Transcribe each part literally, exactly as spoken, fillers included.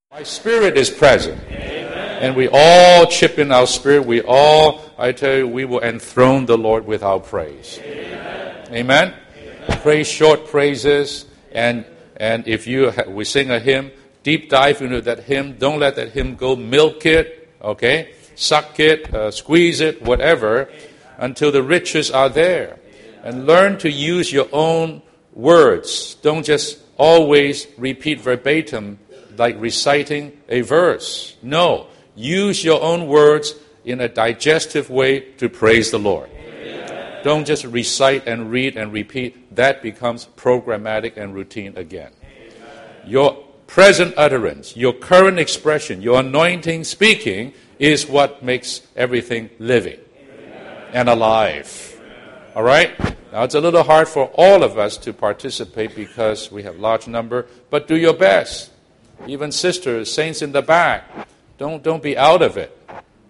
My spirit is present. Amen. And we all chip in our spirit. We all, I tell you, we will enthrone the Lord with our praise. Amen. Amen? Amen. Praise short praises. And and if you ha- we sing a hymn, deep dive into that hymn. Don't let that hymn go. Milk it, okay? Suck it, uh, squeeze it, whatever, until the riches are there. And learn to use your own words. Don't just always repeat verbatim like reciting a verse. No. Use your own words in a digestive way to praise the Lord. Amen. Don't just recite and read and repeat. That becomes programmatic and routine again. Amen. Your present utterance, your current expression, your anointing speaking is what makes everything living Amen. And alive. Amen. All right? Now, it's a little hard for all of us to participate because we have large number, but do your best. Even sisters, saints in the back, don't don't be out of it.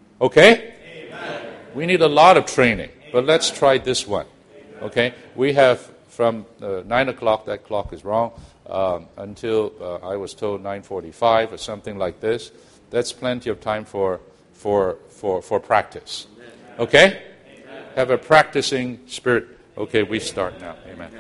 Okay? Amen. We need a lot of training, but let's try this one. Okay? We have from uh, nine o'clock, that clock is wrong, um, until uh, I was told nine forty-five or something like this. That's plenty of time for for for, for practice. Okay? Have a practicing spirit. Okay, we start now. Amen.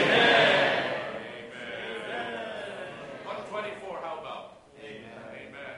one twenty-four, how about? Amen. Amen.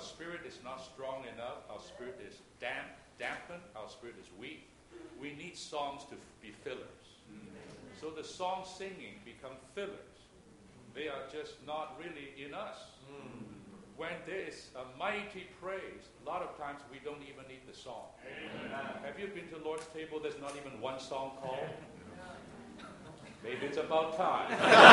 spirit is not strong enough, our spirit is damp, dampened, our spirit is weak, we need songs to be fillers. So the song singing become fillers. They are just not really in us. When there is a mighty praise, a lot of times we don't even need the song. Amen. Have you been to Lord's table? There's not even one song called. Maybe it's about time.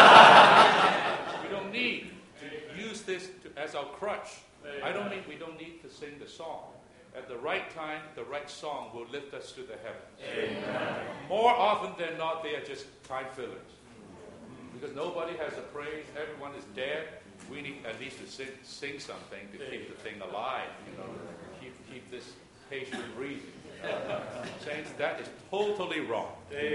We don't need to use this to, as our crutch. I don't mean we don't need to sing the song. At the right time, the right song will lift us to the heavens. Amen. More often than not, they are just time fillers. Because nobody has a praise, everyone is dead. We need at least to sing, sing something to keep the thing alive, you know, keep keep this patient breathing. Uh, Saints, that is totally wrong.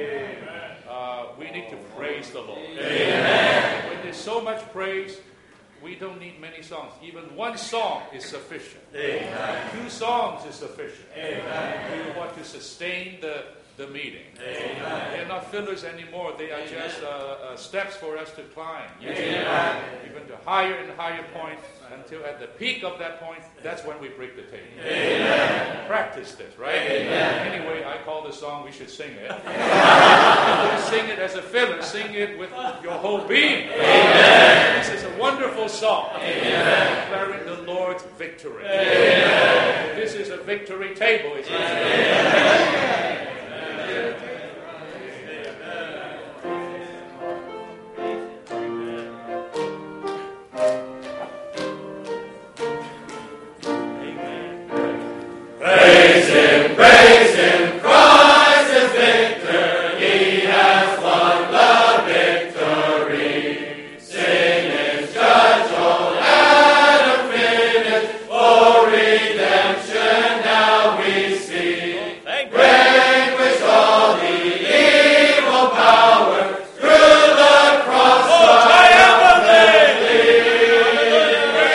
Uh, we need to praise the Lord. Amen. When there's so much praise, we don't need many songs. Even one song is sufficient. Amen. Two songs is sufficient. Amen. We want to sustain the the meeting. Amen. They're not fillers anymore. They are Amen. just uh, uh, steps for us to climb. Amen. Even to higher and higher point until at the peak of that point, that's when we break the table. Amen. Practice this, right? Amen. Anyway, I call the song, we should sing it. Don't sing it as a filler. Sing it with your whole being. Amen. This is a wonderful song. Amen. Declaring the Lord's victory. Amen. This is a victory table. It's Amen.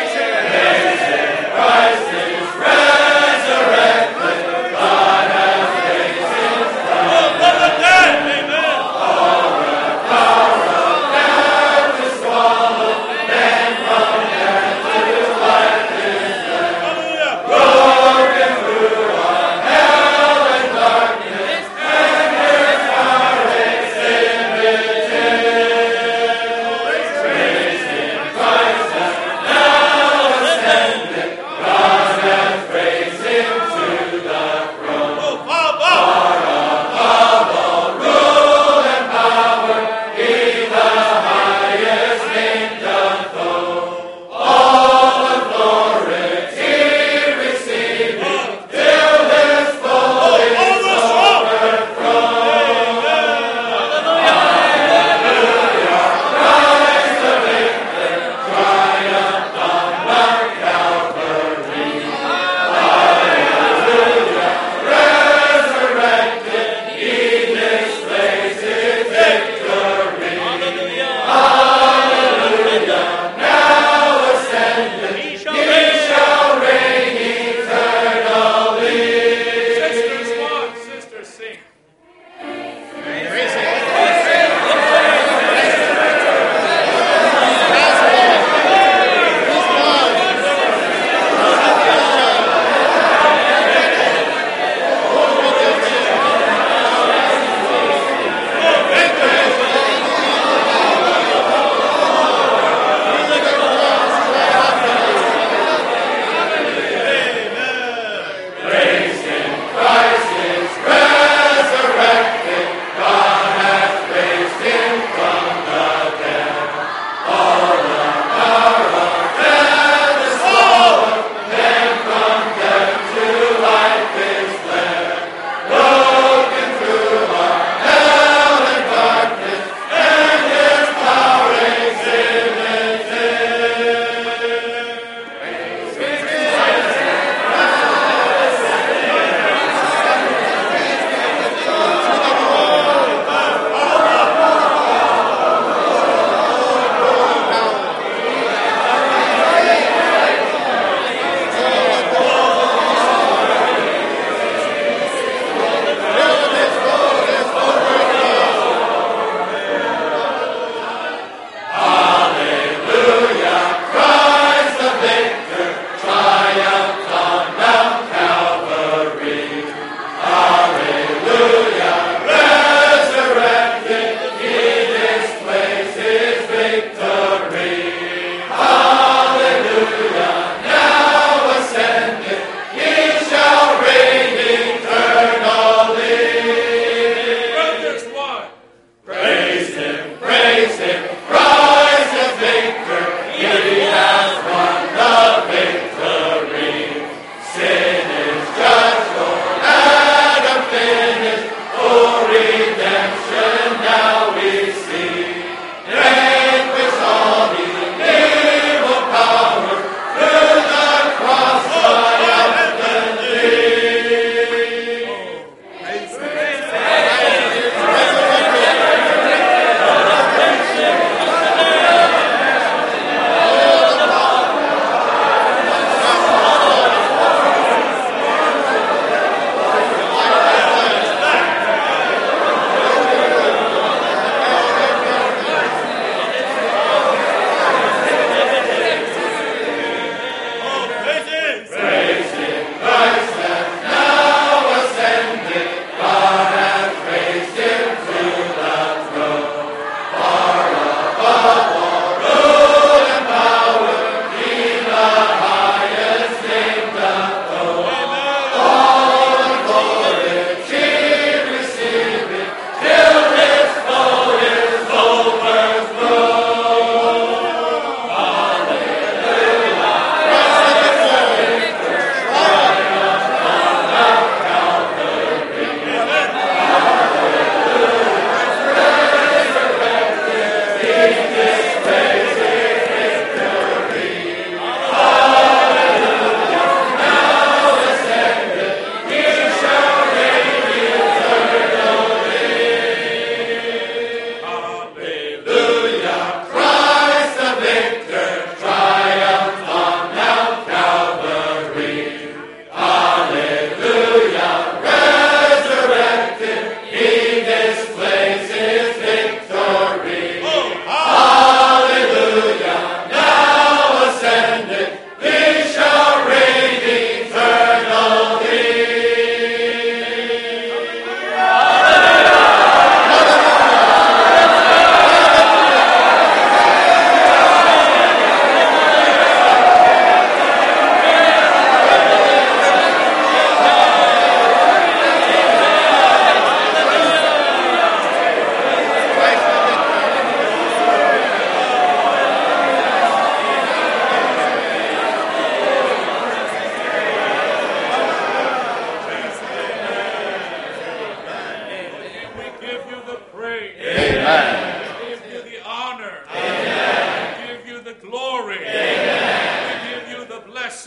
Christ is resurrected. God has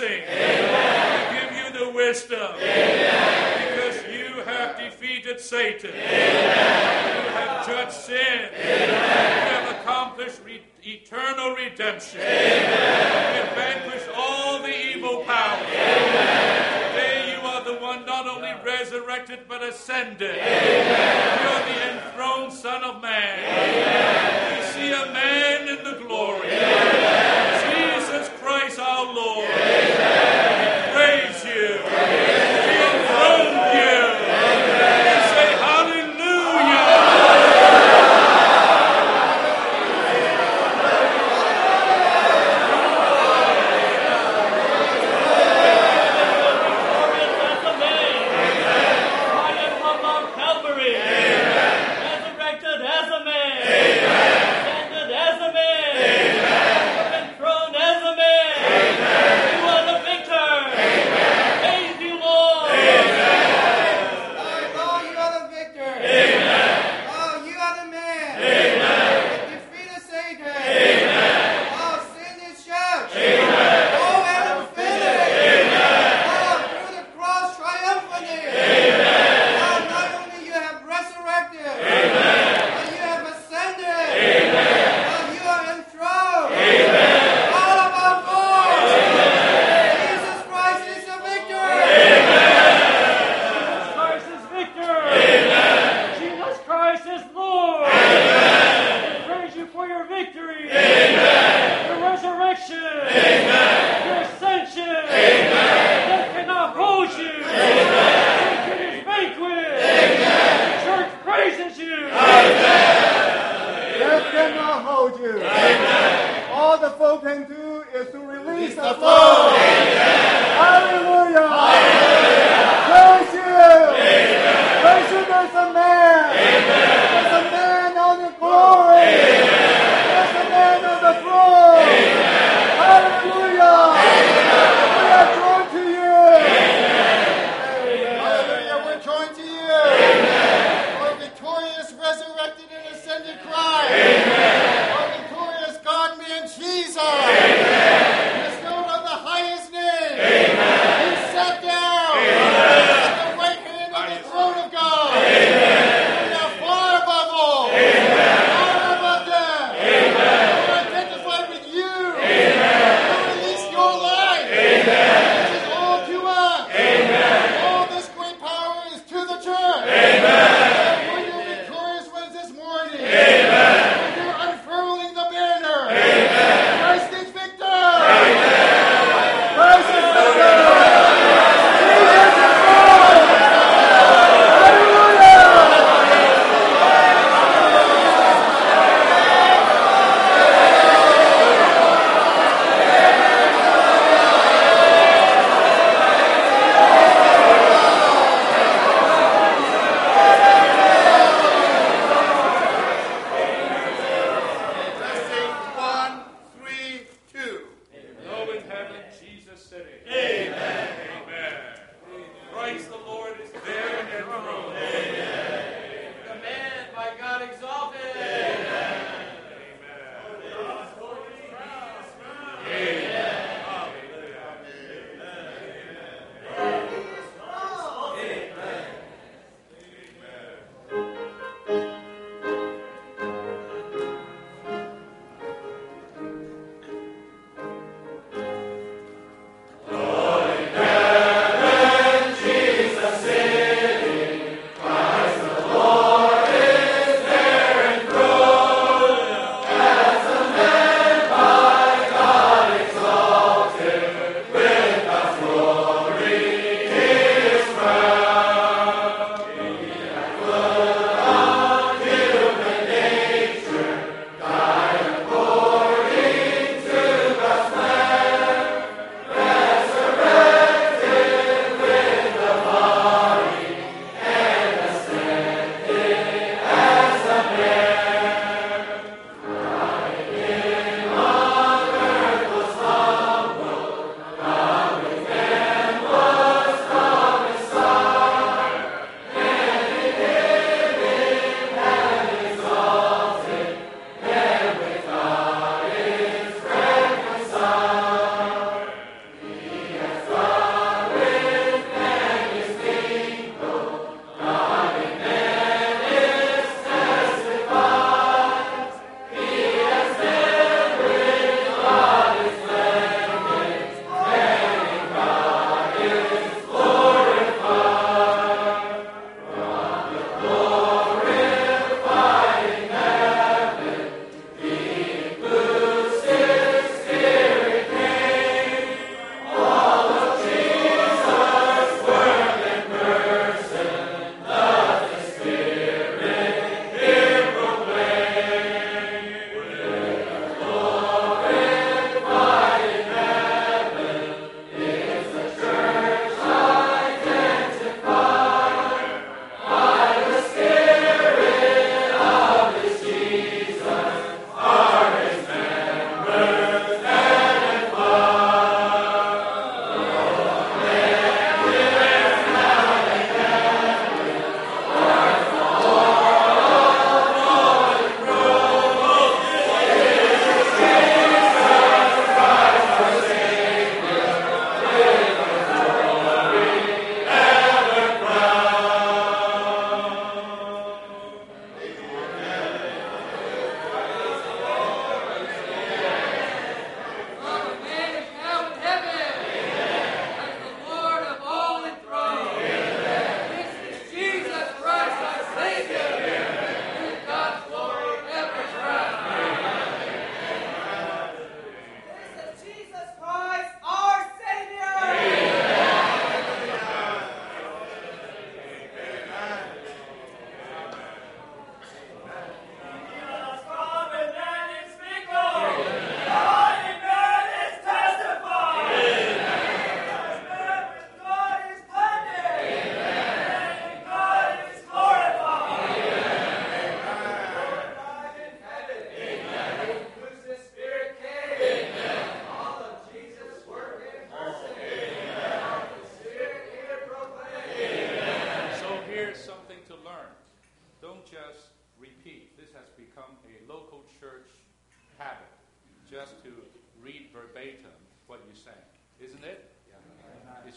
blessing. Amen. We give you the wisdom. Amen. Because you have defeated Satan. Amen. You have judged sin. Amen. You have accomplished re- eternal redemption. Amen. You have vanquished all the evil powers. Amen. Today you are the one not only resurrected but ascended. Amen. You are the enthroned Son of Man. Amen. We see a man in the glory. Amen. Jesus Christ our Lord. Amen. We praise you. Amen. We enthrone you. Amen. We say hallelujah. Come.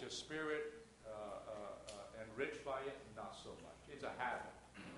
your spirit uh, uh, uh, enriched by it? Not so much. It's a habit.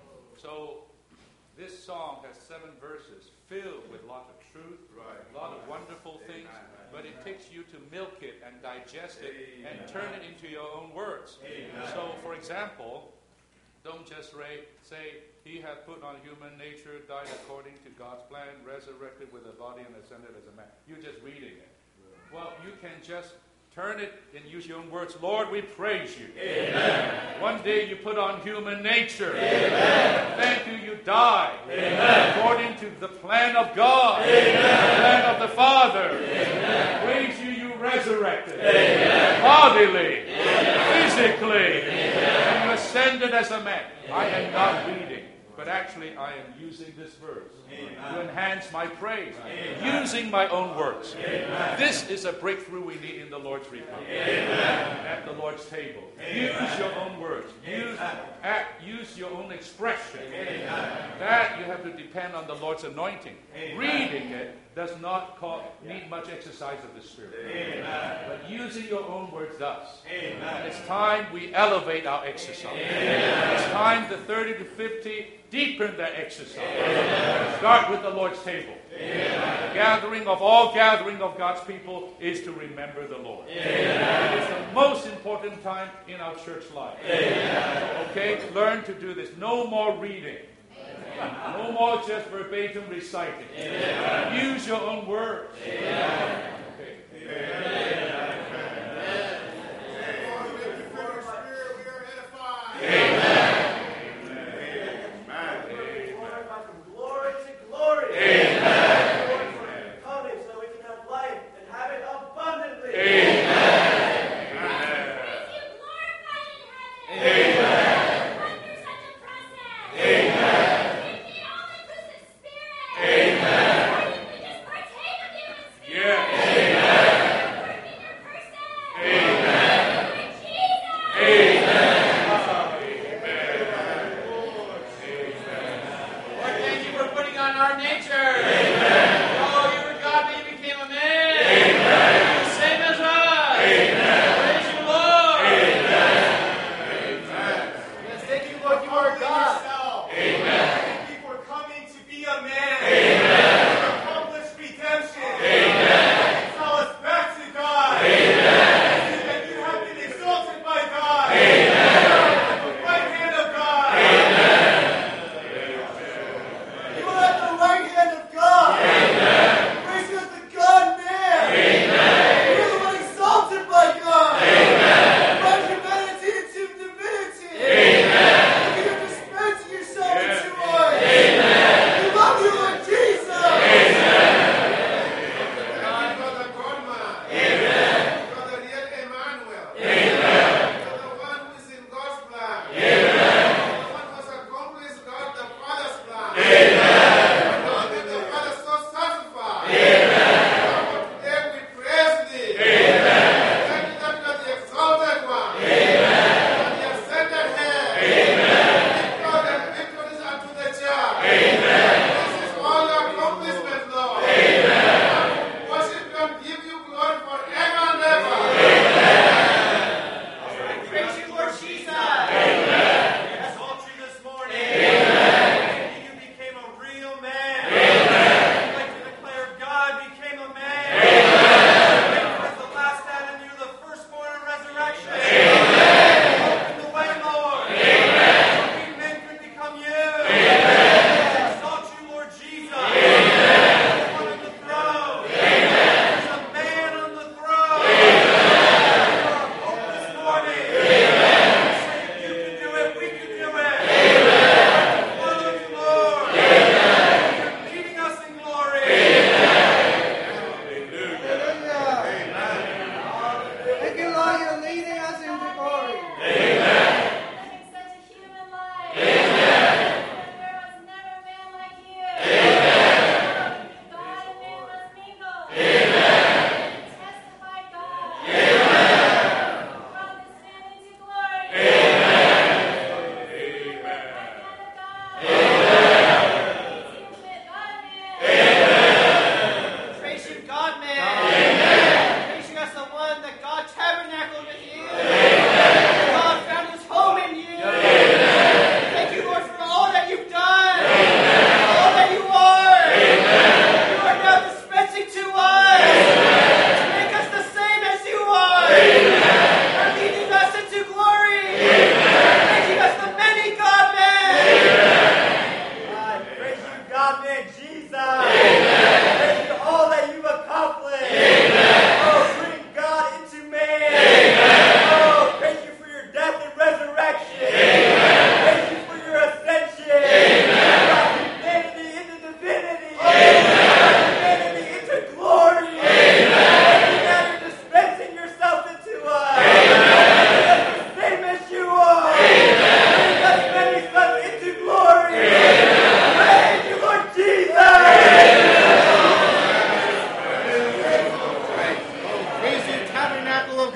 So this song has seven verses filled with lots of truth, right. a lot of wonderful things, Amen. But it takes you to milk it and digest it Amen. And turn it into your own words. Amen. So, for example, don't just say, he hath put on human nature, died according to God's plan, resurrected with a body and ascended as a man. You're just reading it. Well, you can just turn it and use your own words. Lord, we praise you. Amen. One day you put on human nature. Amen. Thank you, you died. Amen. According to the plan of God. Amen. The plan of the Father. Amen. Praise you, you resurrected. Amen. Bodily. Amen. Physically. Amen. And you ascended as a man. Amen. I am not reading, but actually I am using this verse Amen. To enhance my praise, Amen. Using my own words. Amen. This is a breakthrough we need in the Lord's Republic, Amen. At the Lord's table. Amen. Use your own words. Use, act, use your own expression. Amen. That you have to depend on the Lord's anointing. Amen. Reading it does not call, need much exercise of the Spirit. Amen. But using your own words does. Amen. It's time we elevate our exercise. Amen. It's time the thirty to fifty deepen their exercise. Amen. Start with the Lord's table. Amen. The gathering of all gathering of God's people is to remember the Lord. Amen. It is the most important time in our church life. Amen. Okay, learn to do this. No more reading. Amen. No more just verbatim reciting. Amen. Use your own words. Amen. Okay. Amen. Yeah.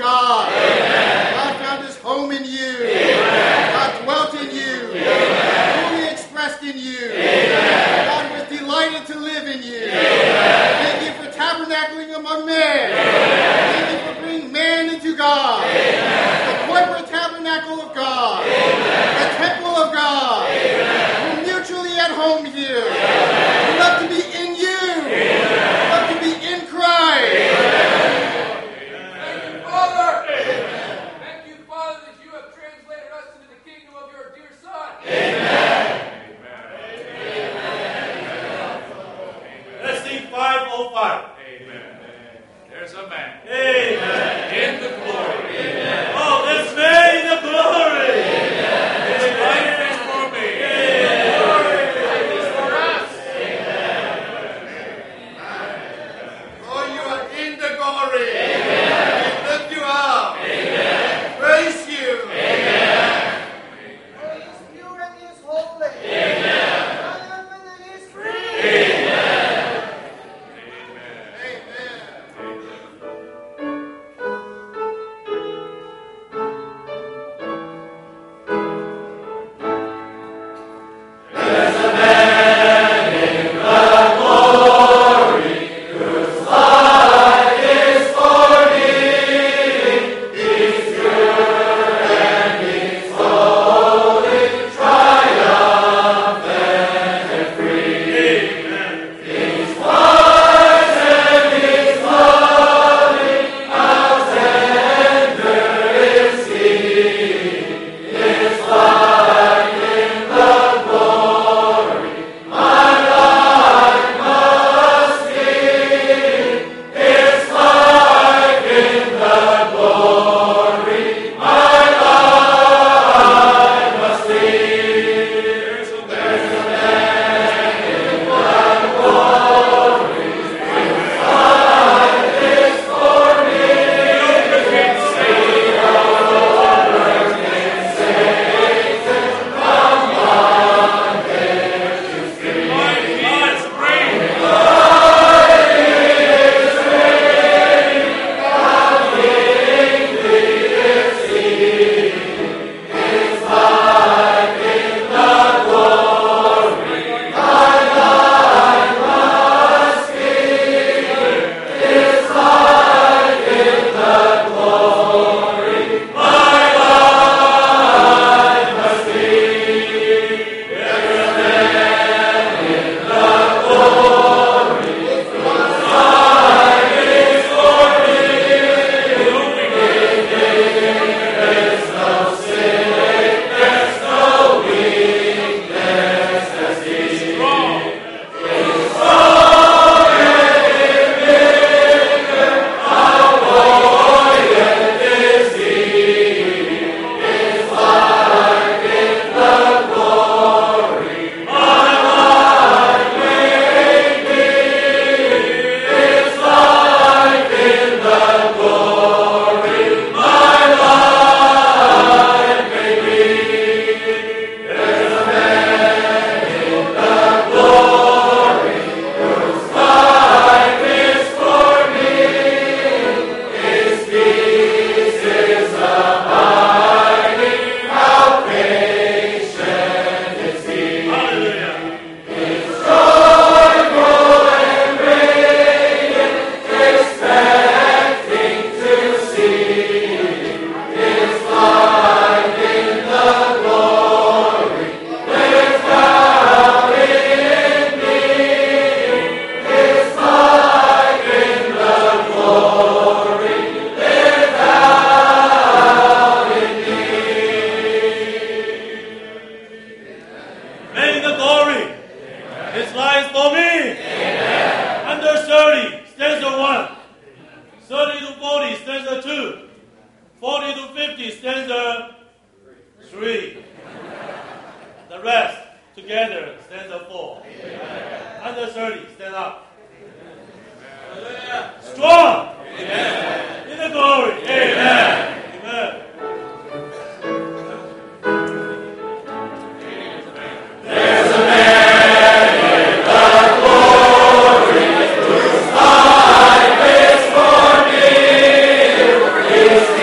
God. Amen. God found his home in you. Amen. God dwelt in you. Amen. Fully expressed in you. Amen. God was delighted to live in you. Amen. Thank you for tabernacling among men. Amen. Thank you for bringing man into God. Amen. The corporate tabernacle of God. Amen. The temple of God. Amen. We're mutually at home here. Amen. We love to be in you. Amen. We love to be in Christ. Amen. Thank you, Father. Amen. Thank you, Father, that you have translated us into the kingdom of your dear Son. Amen. Let's sing five oh five. Amen. There's a man. Amen. In the glory. Amen. Oh, this man in the glory. Amen. His life is for me. Amen. Life is for us. Oh, you are in the glory. Amen. We lift you up. Amen. Praise you. Amen. He is pure and he is holy. Amen. Triumph and he is free. Amen. Praise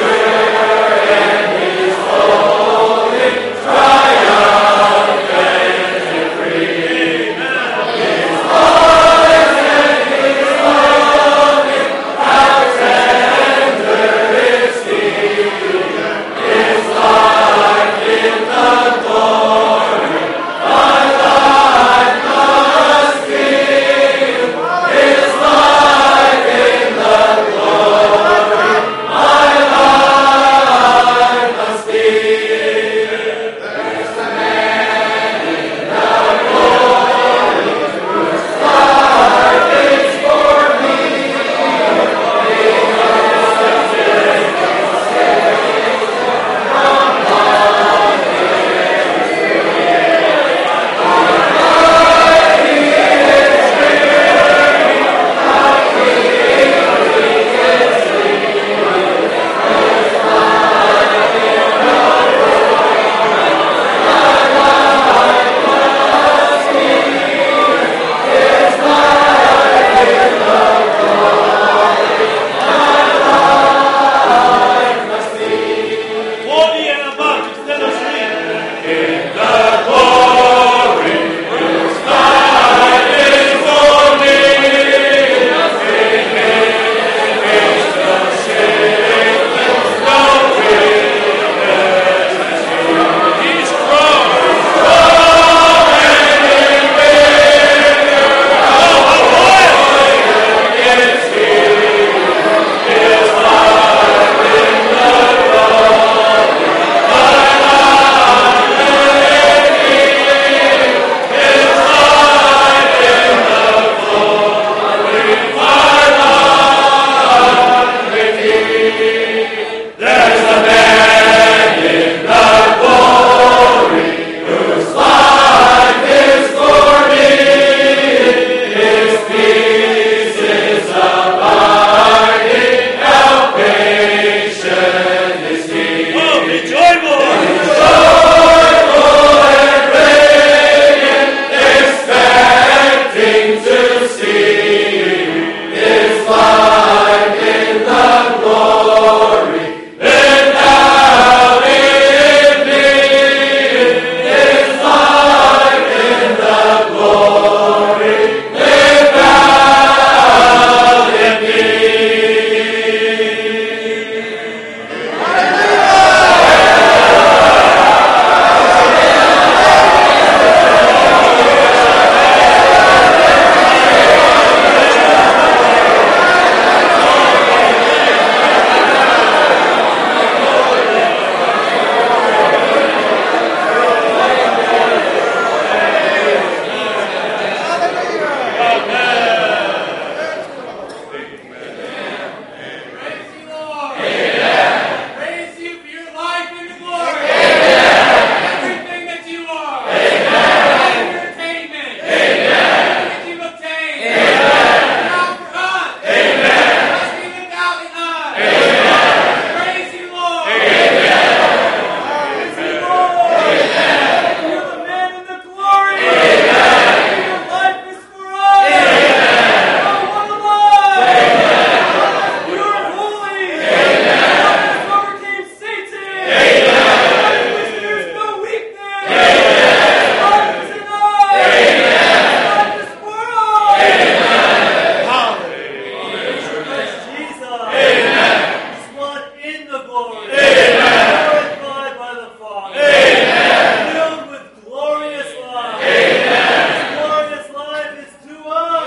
glory. Glorified by the Father. Filled with glorious life. This glorious life is to us.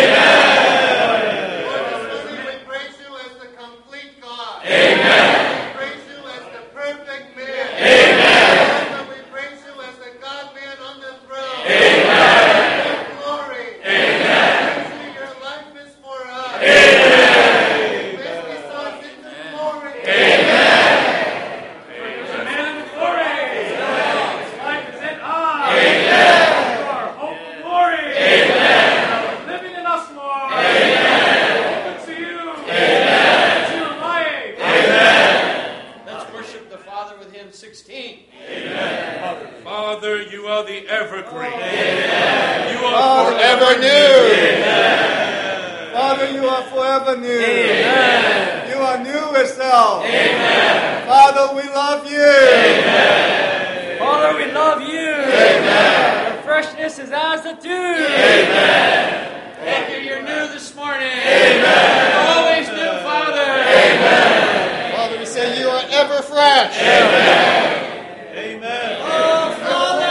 We praise you as the complete God. Amen. We praise you as the perfect man. Amen. We praise you as the God-man on the throne. Amen. Your glory. Amen. We praise you, your life is for us. Amen. We praise the Son into glory. Amen. There's a man in glory. His life is in us. Amen. You are hope and glory. Amen. Living in us, Lord. Amen. Open to you. Amen. To your life. Let's worship the Father with hymn sixteen. Father, you are the evergreen. You are Father, forever forever new. Father, you are forever new. Amen. You are new as thou. Amen. Father, we love you. Amen. Father, we love you. Amen. Your freshness is as the dew. Amen. Thank you, you're new this morning. Amen. You're always new, Father. Amen. Father, we say you are ever fresh. Amen. Amen. Oh, Father.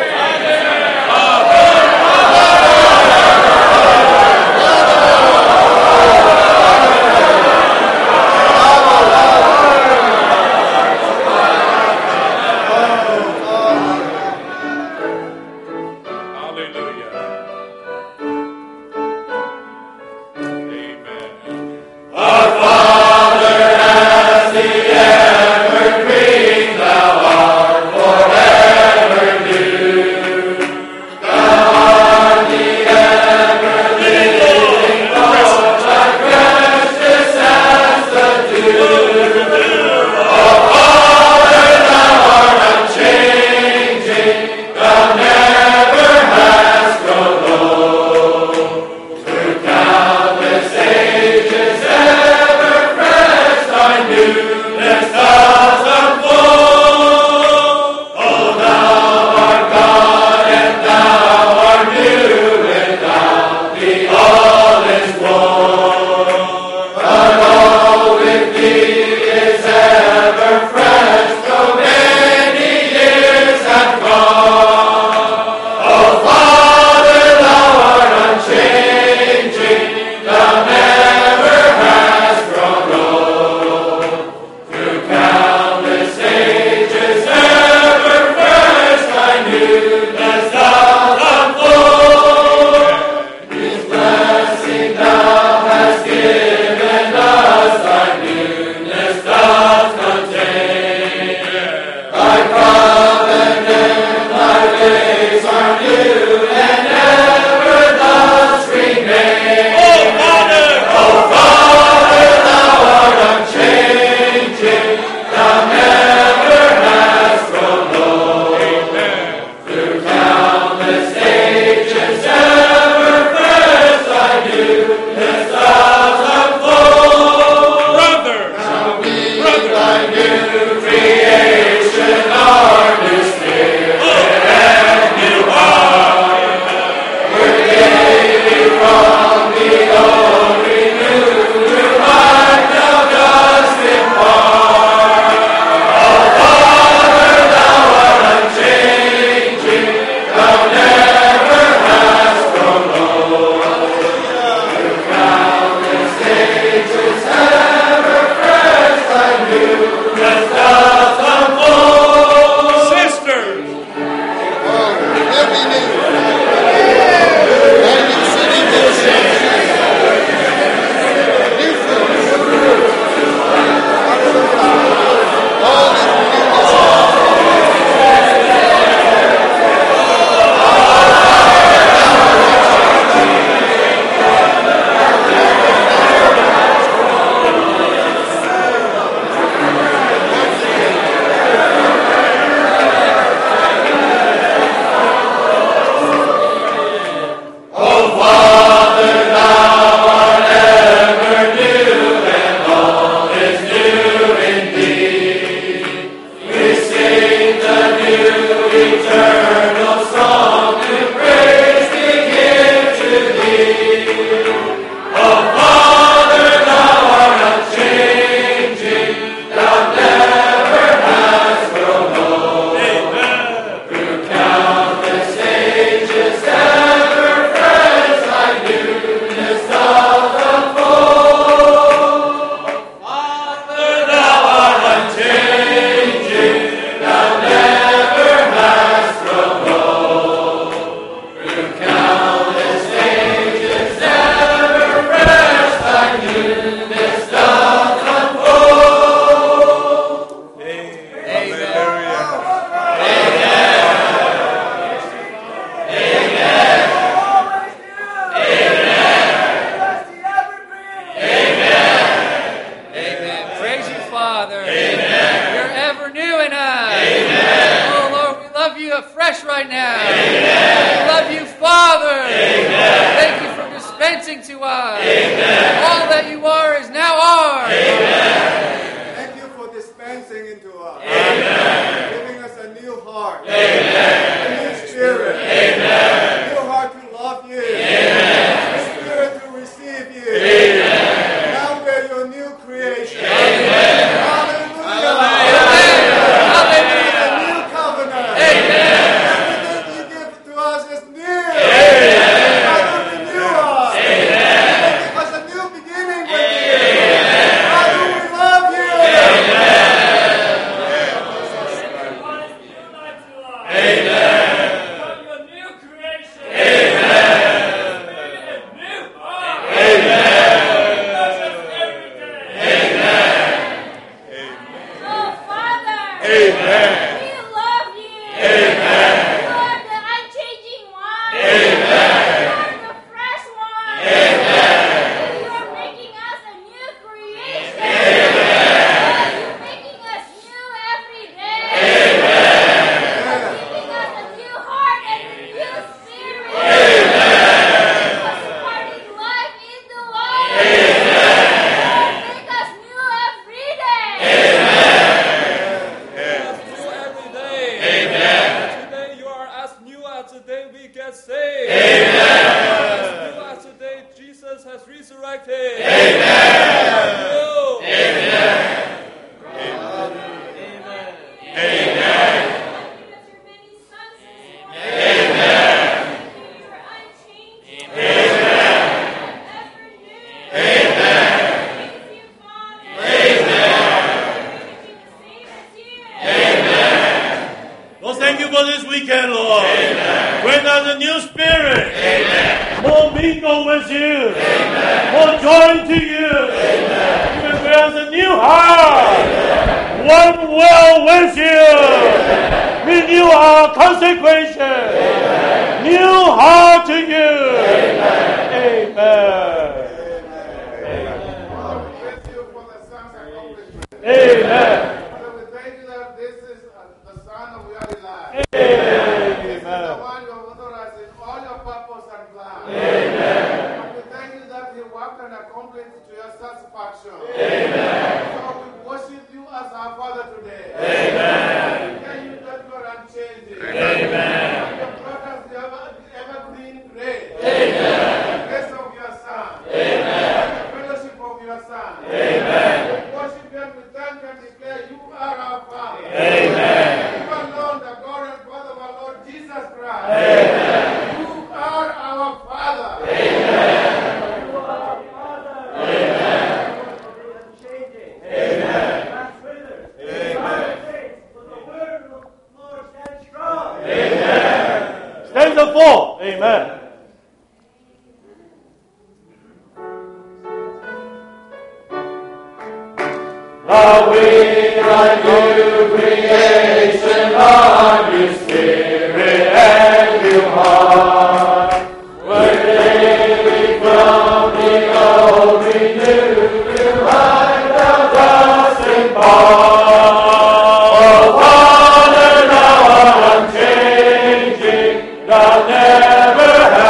Hallelujah. Amen. Our Father, as the evergreen, thou you afresh right now. We love you, Father. Thank you for dispensing to us. All that you are is now ours. Thank you for dispensing into us. Giving us a new heart. A new spirit. A new heart to love you. A spirit to receive you. Now we're your new creation. Hallelujah. Hallelujah. A new covenant. Everything you give to us is new. Father, renew us. Give us a new beginning with you. Father, we love you. Oh, Father. Amen. We love you. Amen. You are the unchanging one. Amen. You are the fresh one. Amen. You are making us a new creation. Amen. You're making us new every day. Amen. You're giving us a new heart and a new spirit. Amen. You're starting life in the Lord. Amen. Lord, make us new every day. Today you are as new as the day we get saved. As new as the day Jesus has resurrected. Amen. Because you're many sons this morning. Amen. You're unchanging. Amen. Ever new. Amen. Praise you, Father. Amen. You're the same as you. Amen. Lord, thank you for this weekend, Lord. Bring us a new spirit. More mingle with you. More join to you. Even bring us a new heart. One well with you. Renew our consecration. New heart to you. Amen. Lord, we bless you for the son's accomplishment. Amen. Father, we thank you that this is uh, the son of your life. This is the one you have authorized in all your purpose and plan. And we thank you that he worked and accomplished to your satisfaction. So we worship you as our Father today. We thank you that you are unchanging. And you brought us the ever- the evergreen grace. The grace of your Son. And the fellowship of your Son. We worship you and we thank and declare you are our Father. You alone, the God and Father of our Lord Jesus Christ. You are our Father. You are our Father. Amen. Unchanging. Amen. Not withers. Amen. For the word of the Lord stands strong. Amen. Stand the full. Amen. Are we a new creation, a new spirit and new heart? We're living from the old, renewed, new life, the dust and bar. Oh, Father, thou art unchanging, thou never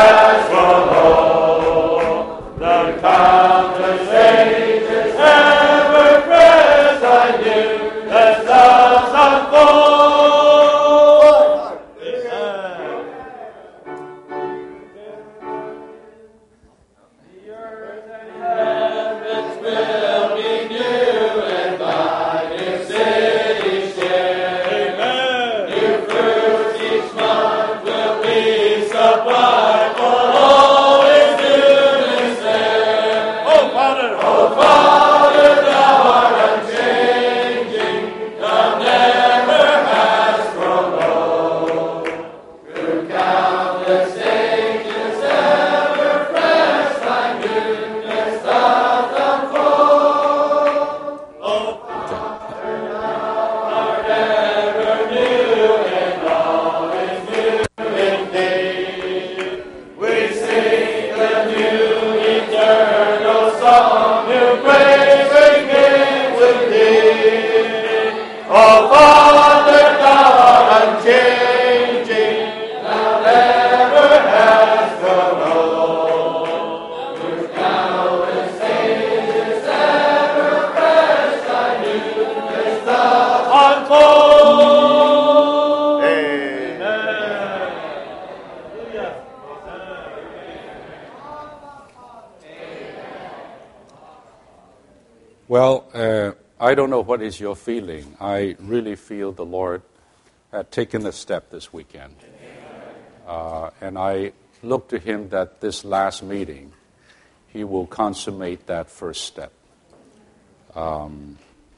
Well, uh, I don't know what is your feeling. I really feel the Lord had taken a step this weekend. Uh, and I look to Him that this last meeting, He will consummate that first step. Um,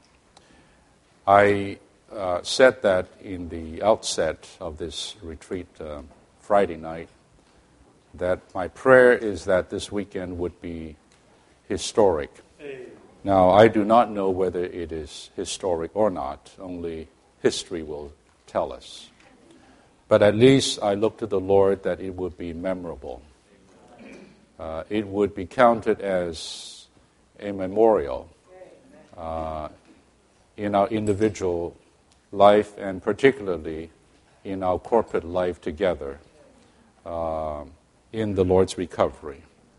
I uh, said that in the outset of this retreat uh, Friday night, that my prayer is that this weekend would be historic. Now, I do not know whether it is historic or not. Only history will tell us. But at least I look to the Lord that it would be memorable. Uh, it would be counted as a memorial uh, in our individual life and particularly in our corporate life together uh, in the Lord's recovery.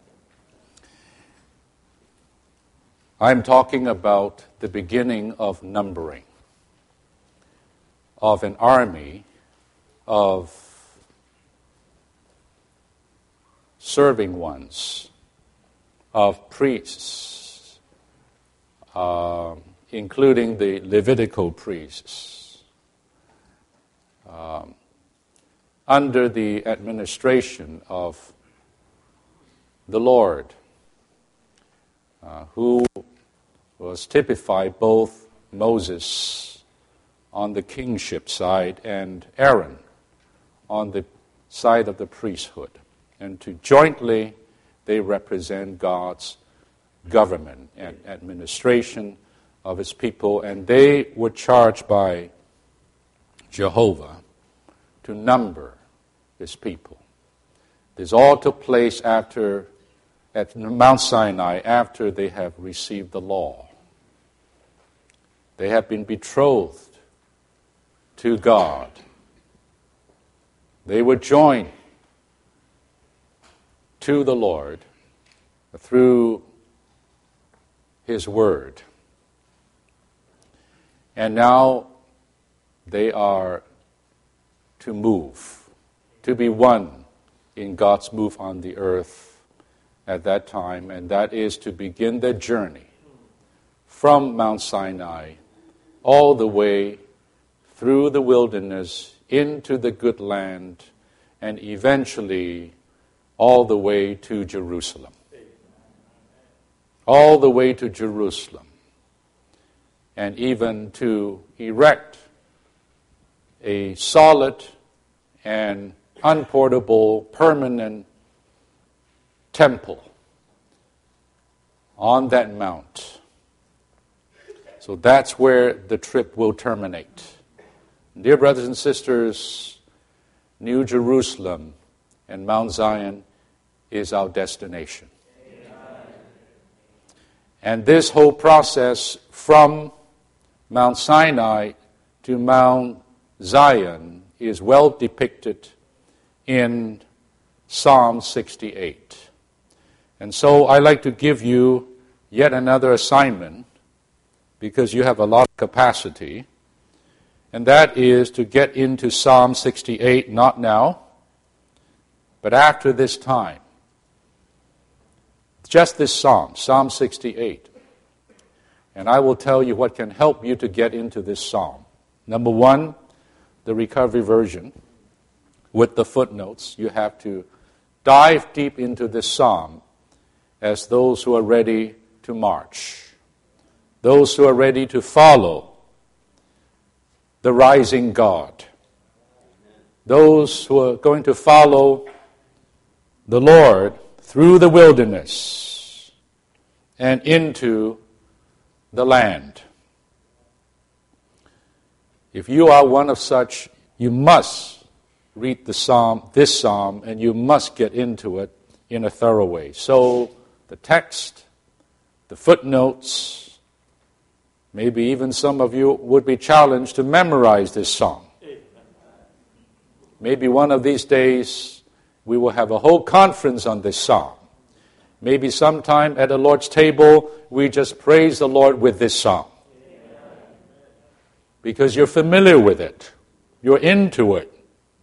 I'm talking about the beginning of numbering, of an army of serving ones, of priests, uh, including the Levitical priests, um, under the administration of the Lord, uh, who was typified both Moses on the kingship side and Aaron on the side of the priesthood. And to jointly, they represent God's government and administration of His people. And they were charged by Jehovah to number His people. This all took place after, at Mount Sinai, after they have received the law. They have been betrothed to God. They were joined to the Lord through His Word. And now they are to move, to be one in God's move on the earth at that time, and that is to begin their journey from Mount Sinai all the way through the wilderness into the good land, and eventually all the way to Jerusalem. All the way to Jerusalem. And even to erect a solid and unportable permanent temple on that mount. So that's where the trip will terminate. Dear brothers and sisters, New Jerusalem and Mount Zion is our destination. Amen. And this whole process from Mount Sinai to Mount Zion is well depicted in Psalm sixty-eight. And so I like to give you yet another assignment, because you have a lot of capacity, and that is to get into Psalm sixty-eight, not now, but after this time. Just this psalm, Psalm sixty-eight. And I will tell you what can help you to get into this psalm. Number one, the recovery version with the footnotes. You have to dive deep into this psalm as those who are ready to march, those who are ready to follow the rising God, those who are going to follow the Lord through the wilderness and into the land. If you are one of such, you must read the psalm, this psalm, and you must get into it in a thorough way. So the text, the footnotes, maybe even some of you would be challenged to memorize this psalm. Maybe one of these days we will have a whole conference on this psalm. Maybe sometime at the Lord's table we just praise the Lord with this psalm. Because you're familiar with it. You're into it.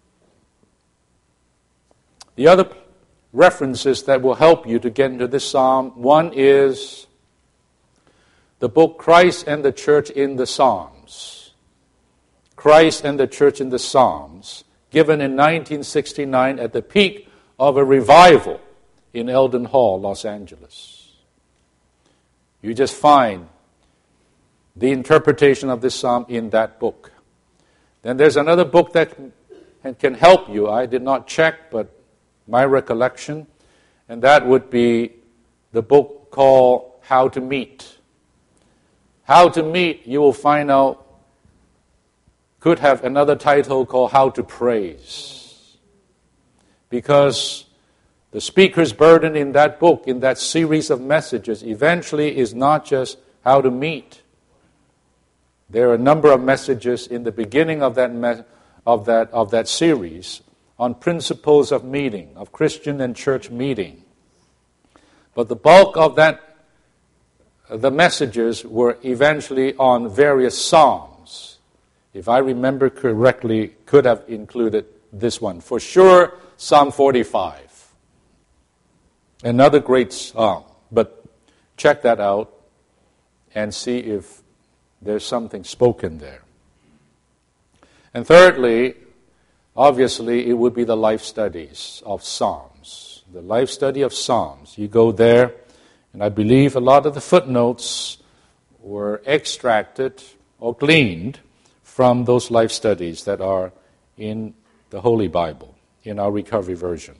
The other references that will help you to get into this psalm, one is the book Christ and the Church in the Psalms. Christ and the Church in the Psalms, given in nineteen sixty-nine at the peak of a revival in Eldon Hall, Los Angeles. You just find the interpretation of this psalm in that book. Then there's another book that can help you. I did not check, but my recollection, and that would be the book called How to Meet. How to Meet, you will find out, could have another title called How to Praise. Because the speaker's burden in that book, in that series of messages, eventually is not just how to meet. There are a number of messages in the beginning of that me- of that of that series on principles of meeting, of Christian and church meeting. But the bulk of that, the messages were eventually on various psalms. If I remember correctly, could have included this one. For sure, Psalm forty-five. Another great psalm. But check that out and see if there's something spoken there. And thirdly, obviously, it would be the life studies of Psalms. The life study of Psalms. You go there, and I believe a lot of the footnotes were extracted or gleaned from those life studies that are in the Holy Bible, in our Recovery Version.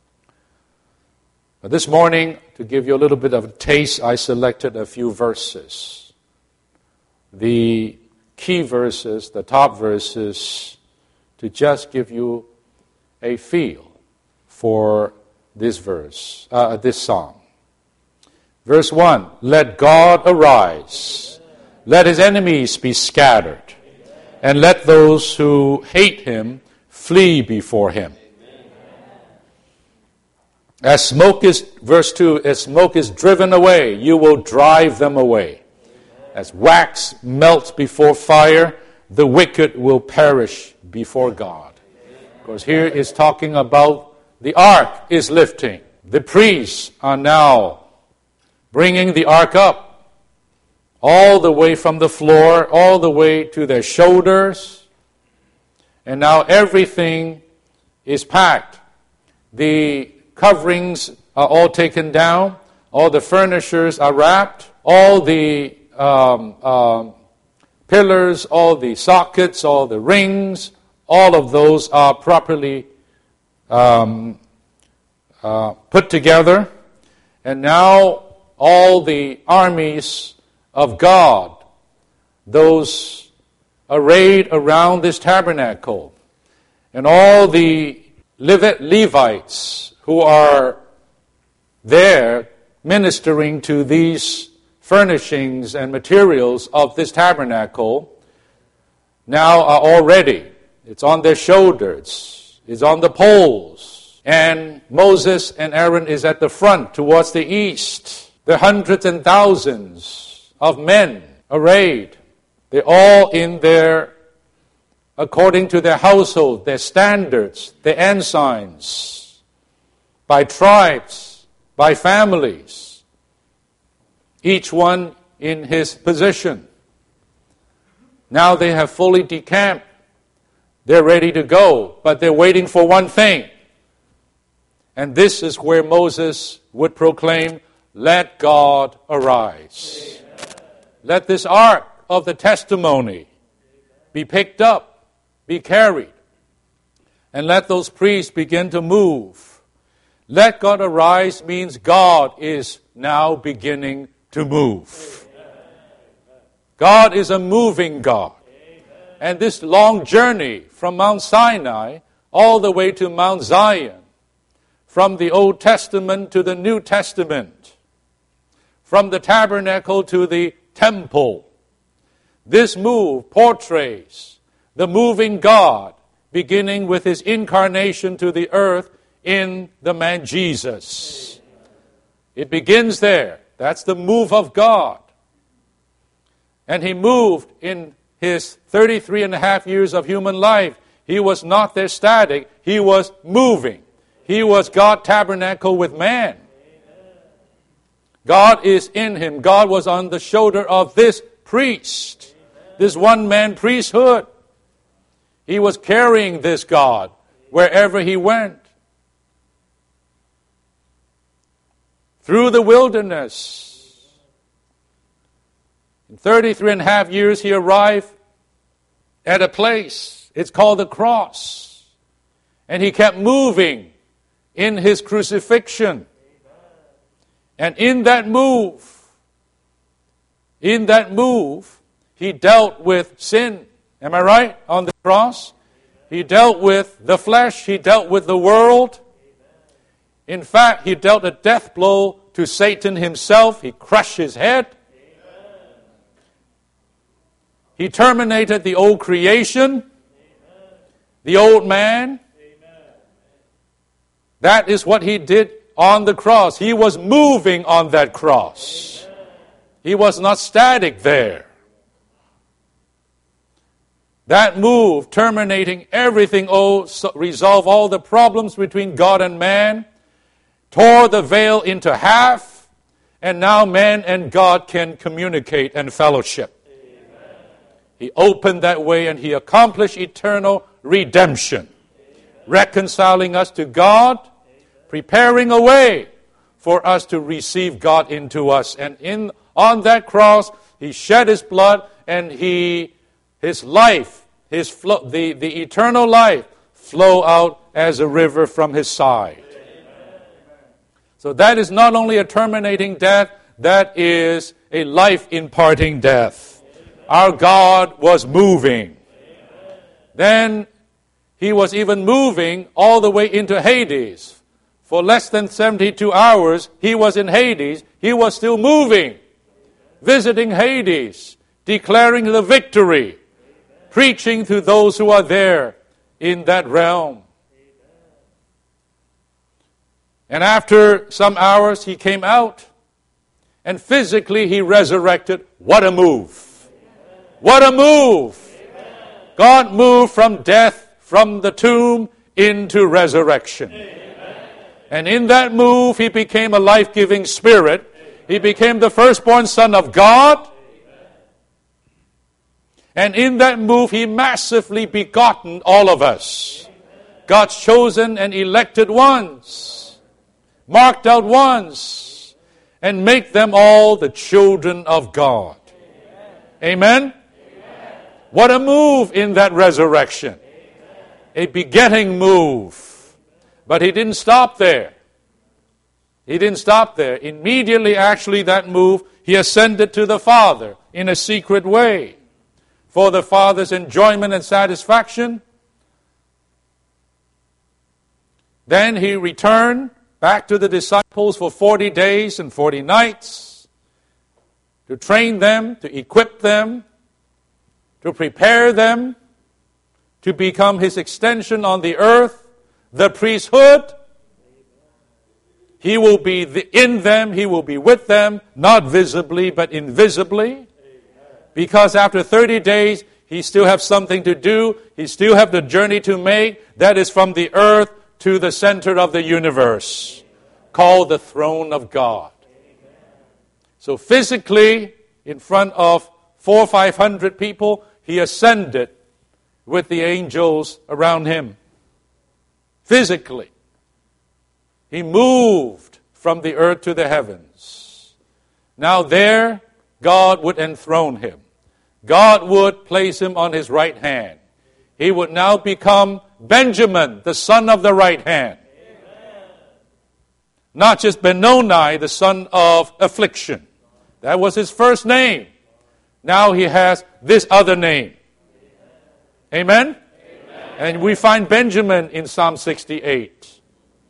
But this morning, to give you a little bit of a taste, I selected a few verses. The key verses, the top verses, to just give you a feel for this verse, uh, this psalm. Verse one, let God arise, let his enemies be scattered, and let those who hate him flee before him. As smoke is, verse two, as smoke is driven away, you will drive them away. As wax melts before fire, the wicked will perish before God. Of course, here is talking about the ark is lifting. The priests are now bringing the ark up, all the way from the floor, all the way to their shoulders. And now everything is packed. The coverings are all taken down. All the furnitures are wrapped. All the um, um, pillars, all the sockets, all the rings, all of those are properly um, uh, put together. And now all the armies of God, those arrayed around this tabernacle, and all the Levites who are there ministering to these furnishings and materials of this tabernacle, now are all ready. It's on their shoulders. It's on the poles. And Moses and Aaron is at the front towards the east. There are hundreds and thousands of men arrayed. They're all in their, according to their household, their standards, their ensigns, by tribes, by families, each one in his position. Now they have fully decamped. They're ready to go, but they're waiting for one thing. And this is where Moses would proclaim, let God arise. Amen. Let this ark of the testimony be picked up, be carried, and let those priests begin to move. Let God arise means God is now beginning to move. God is a moving God. And this long journey from Mount Sinai all the way to Mount Zion, from the Old Testament to the New Testament, from the tabernacle to the temple, this move portrays the moving God, beginning with his incarnation to the earth in the man Jesus. It begins there. That's the move of God. And he moved in his thirty-three and a half years of human life. He was not there static. He was moving. He was God tabernacle with man. God is in him. God was on the shoulder of this priest, this one-man priesthood. He was carrying this God wherever he went. Through the wilderness. In thirty-three and a half years, he arrived at a place. It's called the cross. And he kept moving in his crucifixion. And in that move, in that move, he dealt with sin. Am I right? On the cross. He dealt with the flesh. He dealt with the world. In fact, he dealt a death blow to Satan himself. He crushed his head. He terminated the old creation, the old man. That is what he did on the cross. He was moving on that cross. He was not static there. That move, terminating everything, oh, so resolve all the problems between God and man, tore the veil into half, and now man and God can communicate and fellowship. Amen. He opened that way and he accomplished eternal redemption, Amen. Reconciling us to God, Amen. Preparing a way for us to receive God into us. And in on that cross, he shed his blood and he his life, his flow, the, the eternal life flow out as a river from his side. So that is not only a terminating death, that is a life-imparting death. Our God was moving. Then he was even moving all the way into Hades. For less than seventy-two hours, he was in Hades. He was still moving, visiting Hades, declaring the victory, preaching to those who are there in that realm. And after some hours, he came out, and physically he resurrected. What a move! What a move! God moved from death, from the tomb, into resurrection. And in that move, he became a life-giving spirit. He became the firstborn son of God. And in that move, he massively begotten all of us. God's chosen and elected ones. Marked out ones, and make them all the children of God. Amen? Amen? Amen. What a move in that resurrection. Amen. A begetting move. But he didn't stop there. He didn't stop there. Immediately, actually, that move, he ascended to the Father in a secret way. For the Father's enjoyment and satisfaction. Then he returned back to the disciples for forty days and forty nights to train them, to equip them, to prepare them to become his extension on the earth, the priesthood. He will be in them, he will be with them, not visibly but invisibly. Because after thirty days, he still has something to do. He still have the journey to make. That is from the earth to the center of the universe, called the throne of God. So physically, in front of four or five hundred people, he ascended with the angels around him. Physically. He moved from the earth to the heavens. Now there, God would enthrone him. God would place him on his right hand. He would now become Benjamin, the son of the right hand. Amen. Not just Benoni, the son of affliction. That was his first name. Now he has this other name. Amen? Amen? And we find Benjamin in Psalm sixty-eight.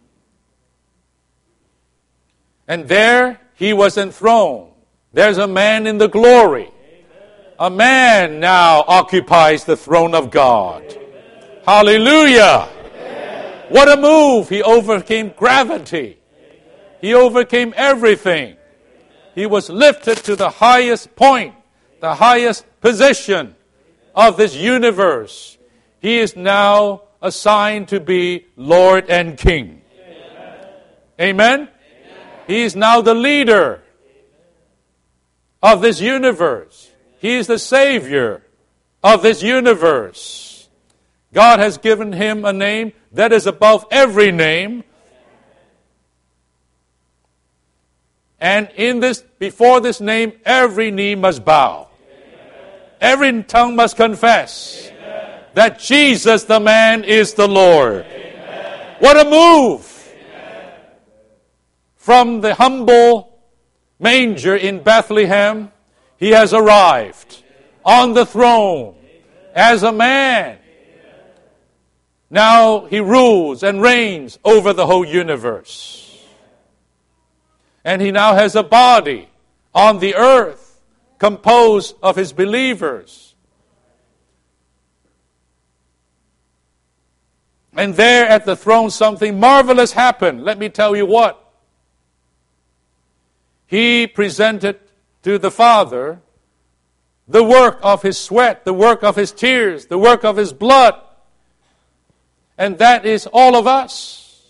And there he was enthroned. There's a man in the glory. A man now occupies the throne of God. Amen. Hallelujah. Amen. What a move. He overcame gravity. Amen. He overcame everything. Amen. He was lifted to the highest point, the highest position of this universe. He is now assigned to be Lord and King. Amen? Amen? Amen. He is now the leader of this universe. He is the Savior of this universe. God has given him a name that is above every name. And in this, before this name, every knee must bow. Every tongue must confess Amen. That Jesus the man is the Lord. Amen. What a move! Amen. From the humble manger in Bethlehem, he has arrived on the throne as a man. Now he rules and reigns over the whole universe. And he now has a body on the earth composed of his believers. And there at the throne something marvelous happened. Let me tell you what. He presented to the Father the work of his sweat, the work of his tears, the work of his blood. And that is all of us.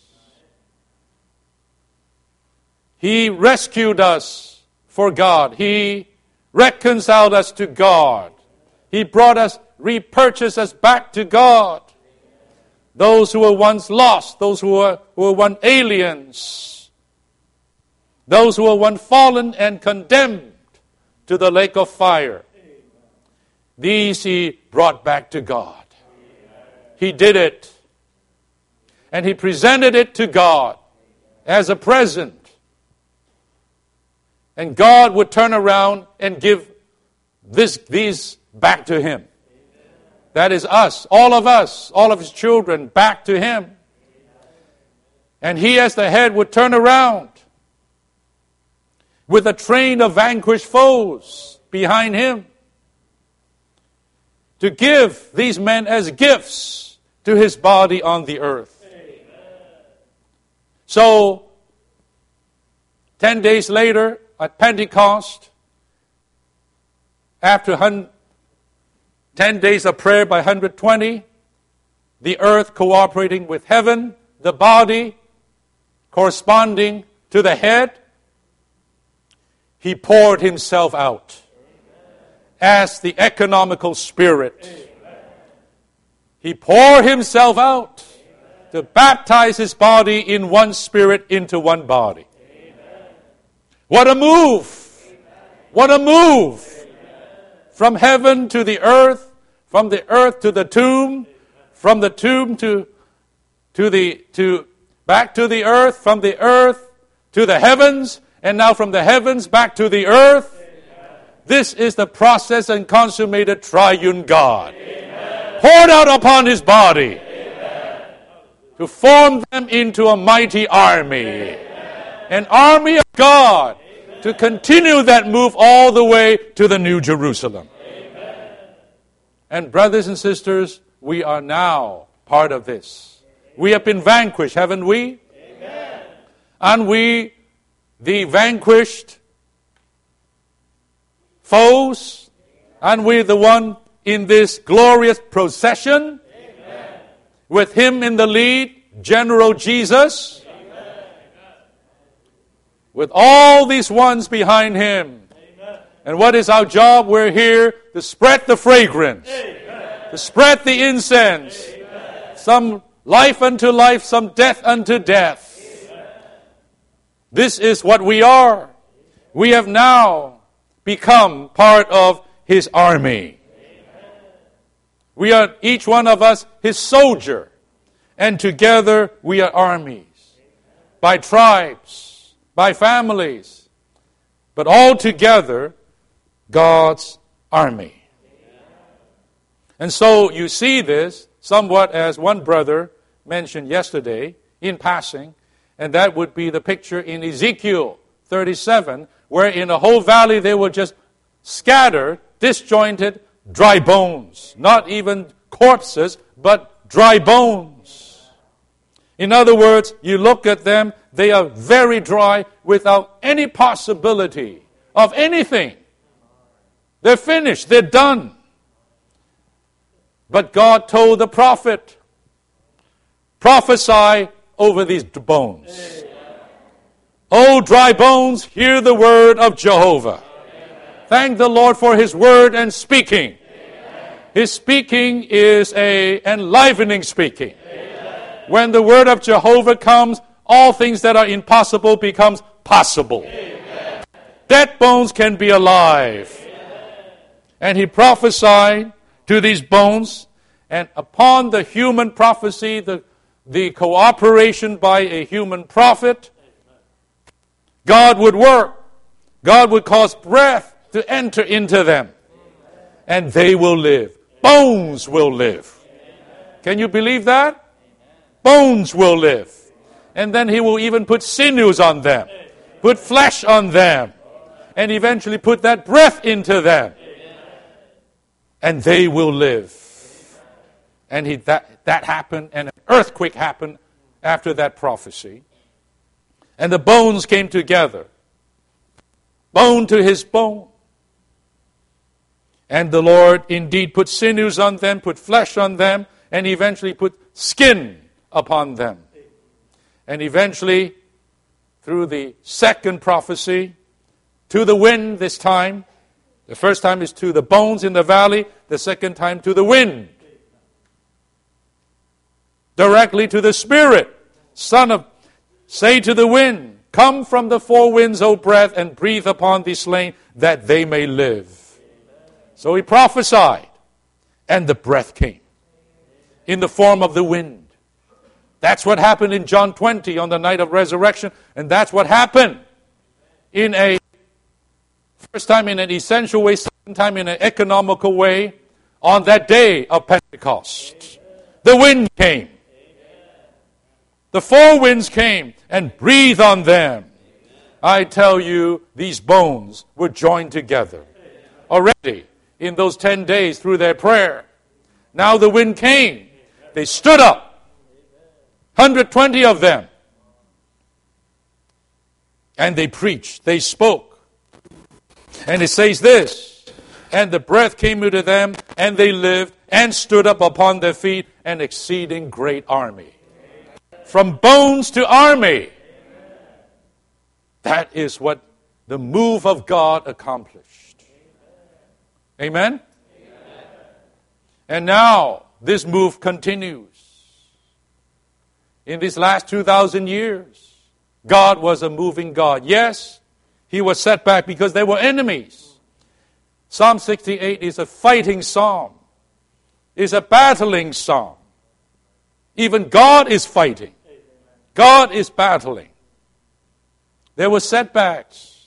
He rescued us for God. He reconciled us to God. He brought us, repurchased us back to God. Those who were once lost, those who were, who were once aliens, those who were once fallen and condemned to the lake of fire. These he brought back to God. He did it. And he presented it to God as a present. And God would turn around and give this, these back to him. That is us, all of us, all of his children, back to him. And he as the head would turn around with a train of vanquished foes behind him to give these men as gifts to his body on the earth. So, ten days later, at Pentecost, after ten days of prayer by one hundred twenty, the earth cooperating with heaven, the body corresponding to the head, he poured himself out as the economical spirit. He poured himself out to baptize his body in one spirit into one body. What a move! What a move! From heaven to the earth, from the earth to the tomb, from the tomb to to the to back to the earth, from the earth to the heavens, and now from the heavens back to the earth. This is the process and consummated triune God. Poured out upon his body to form them into a mighty army. An army of God to continue that move all the way to the New Jerusalem. Amen. And brothers and sisters, we are now part of this. We have been vanquished, haven't we? Amen. And we, the vanquished foes, and we the one in this glorious procession, Amen. With him in the lead, General Jesus, with all these ones behind him. Amen. And what is our job? We're here to spread the fragrance, Amen. To spread the incense. Amen. Some life unto life, some death unto death. Amen. This is what we are. We have now become part of his army. Amen. We are, each one of us, his soldier. And together we are armies. By tribes, by families, but all together, God's army. And so you see this somewhat as one brother mentioned yesterday in passing, and that would be the picture in Ezekiel thirty-seven, where in the whole valley they were just scattered, disjointed, dry bones. Not even corpses, but dry bones. In other words, you look at them, they are very dry without any possibility of anything. They're finished. They're done. But God told the prophet, prophesy over these bones. O dry bones, hear the word of Jehovah. Thank the Lord for His word and speaking. His speaking is a enlivening speaking. Amen. When the word of Jehovah comes, all things that are impossible becomes possible. Amen. Dead bones can be alive. Amen. And he prophesied to these bones, and upon the human prophecy, the, the cooperation by a human prophet, God would work. God would cause breath to enter into them, and they will live. Bones will live. Can you believe that? Bones will live. And then He will even put sinews on them, put flesh on them, and eventually put that breath into them. And they will live. And he, that, that happened, and an earthquake happened after that prophecy. And the bones came together, bone to his bone. And the Lord indeed put sinews on them, put flesh on them, and eventually put skin upon them. And eventually, through the second prophecy, to the wind this time. The first time is to the bones in the valley. The second time to the wind. Directly to the Spirit. Son of, say to the wind, come from the four winds, O breath, and breathe upon the slain, that they may live. So he prophesied, and the breath came in the form of the wind. That's what happened in John twenty on the night of resurrection, and that's what happened in a, first time in an essential way, second time in an economical way, on that day of Pentecost. The wind came. The four winds came and breathed on them. I tell you, these bones were joined together already in those ten days through their prayer. Now the wind came. They stood up. one hundred twenty of them. And they preached. They spoke. And it says this, and the breath came into them, and they lived, and stood up upon their feet, an exceeding great army. From bones to army. That is what the move of God accomplished. Amen? Amen? And now, this move continues. In these last two thousand years, God was a moving God. Yes, He was set back because they were enemies. Psalm sixty-eight is a fighting psalm. Is a battling psalm. Even God is fighting. God is battling. There were setbacks.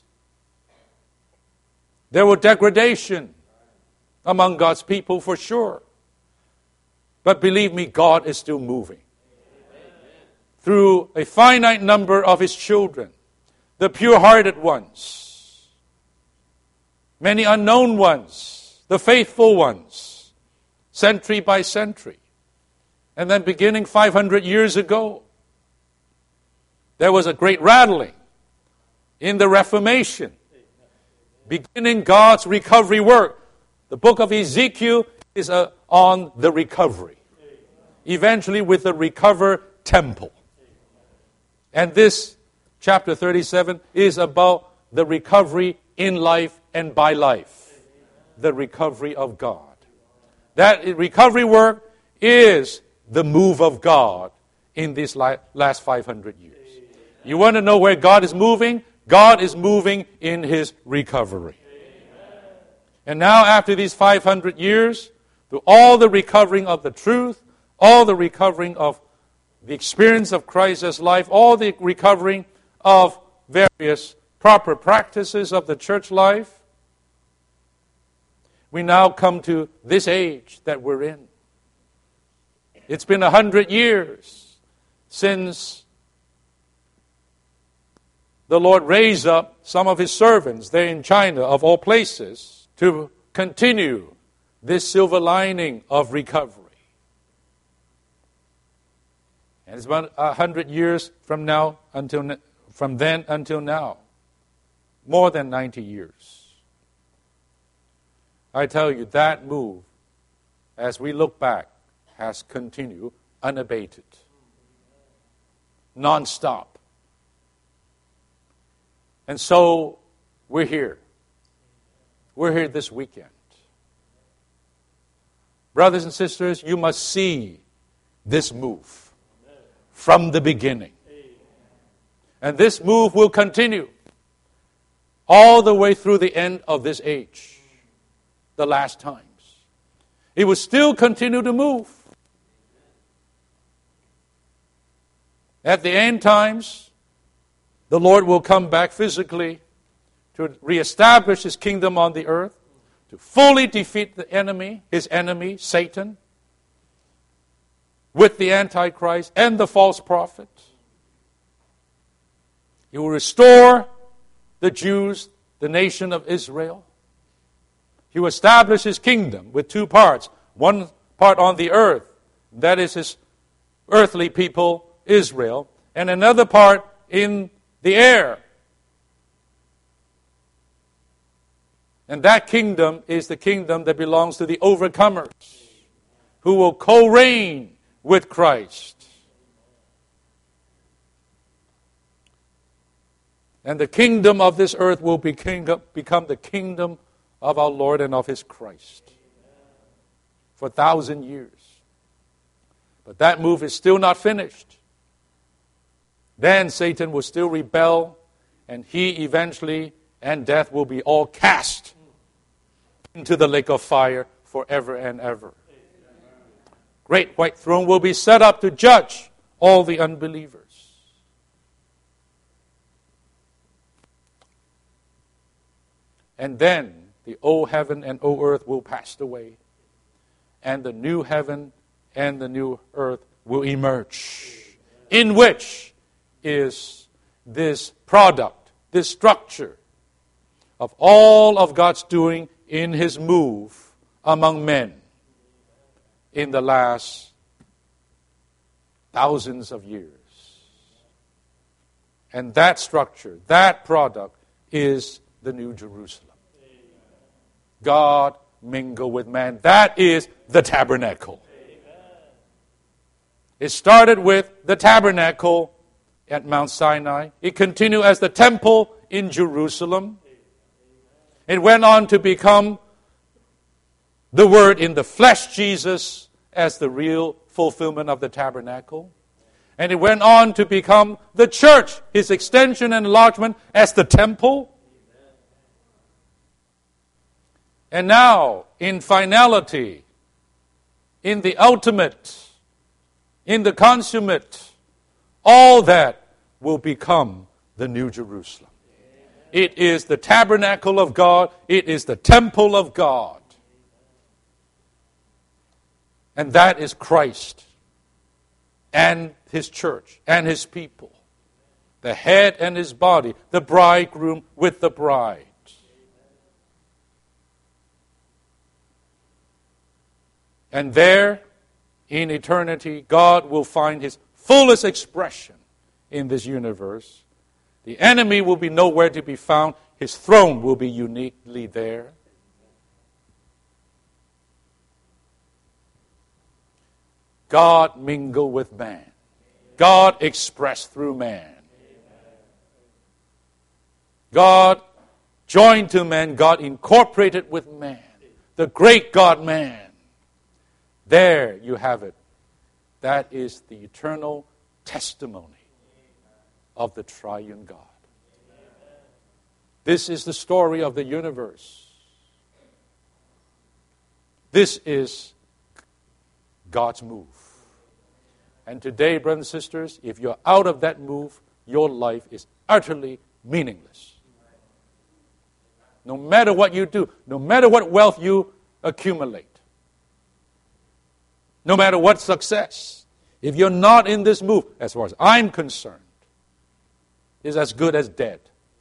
There were degradation among God's people for sure. But believe me, God is still moving. Through a finite number of His children, the pure-hearted ones, many unknown ones, the faithful ones, century by century. And then beginning five hundred years ago, there was a great rattling in the Reformation, beginning God's recovery work. The book of Ezekiel is uh, on the recovery, eventually with the recovered temple. And this chapter thirty-seven is about the recovery in life and by life, the recovery of God. That recovery work is the move of God in these last five hundred years. You want to know where God is moving? God is moving in His recovery. And now after these five hundred years, through all the recovering of the truth, all the recovering of the experience of Christ's life, all the recovering of various proper practices of the church life, we now come to this age that we're in. It's been a hundred years since the Lord raised up some of His servants there in China, of all places, to continue this silver lining of recovery. And it's about a hundred years from now until from then until now, more than ninety years. I tell you, that move, as we look back, has continued unabated, non-stop. And so we're here. We're here this weekend. Brothers and sisters, you must see this move from the beginning. And this move will continue all the way through the end of this age, the last times. It will still continue to move. At the end times, the Lord will come back physically to reestablish His kingdom on the earth, to fully defeat the enemy, His enemy, Satan, with the Antichrist and the false prophet. He will restore the Jews, the nation of Israel. He will establish His kingdom with two parts. One part on the earth, that is His earthly people, Israel, and another part in the air. And that kingdom is the kingdom that belongs to the overcomers, who will co-reign with Christ. And the kingdom of this earth will be king, become the kingdom of our Lord and of His Christ for a thousand years. But that move is still not finished. Then Satan will still rebel, and he eventually, and death will be all cast into the lake of fire forever and ever. Great white throne will be set up to judge all the unbelievers. And then the old heaven and old earth will pass away, and the new heaven and the new earth will emerge, in which is this product, this structure of all of God's doing in His move among men in the last thousands of years. And that structure, that product is the New Jerusalem. God mingle with man. That is the tabernacle. It started with the tabernacle at Mount Sinai. It continued as the temple in Jerusalem. It went on to become the Word in the flesh, Jesus, as the real fulfillment of the tabernacle. And it went on to become the church, His extension and enlargement as the temple. And now, in finality, in the ultimate, in the consummate, all that will become the New Jerusalem. It is the tabernacle of God. It is the temple of God. And that is Christ and His church and His people. The head and His body, the bridegroom with the bride. And there, in eternity, God will find His fullest expression in this universe. The enemy will be nowhere to be found. His throne will be uniquely there. God mingle with man. God expressed through man. God joined to man. God incorporated with man. The great God-man. There you have it. That is the eternal testimony of the triune God. This is the story of the universe. This is God's move. And today, brothers and sisters, if you're out of that move, your life is utterly meaningless. No matter what you do, no matter what wealth you accumulate, no matter what success, if you're not in this move, as far as I'm concerned, is as good as dead.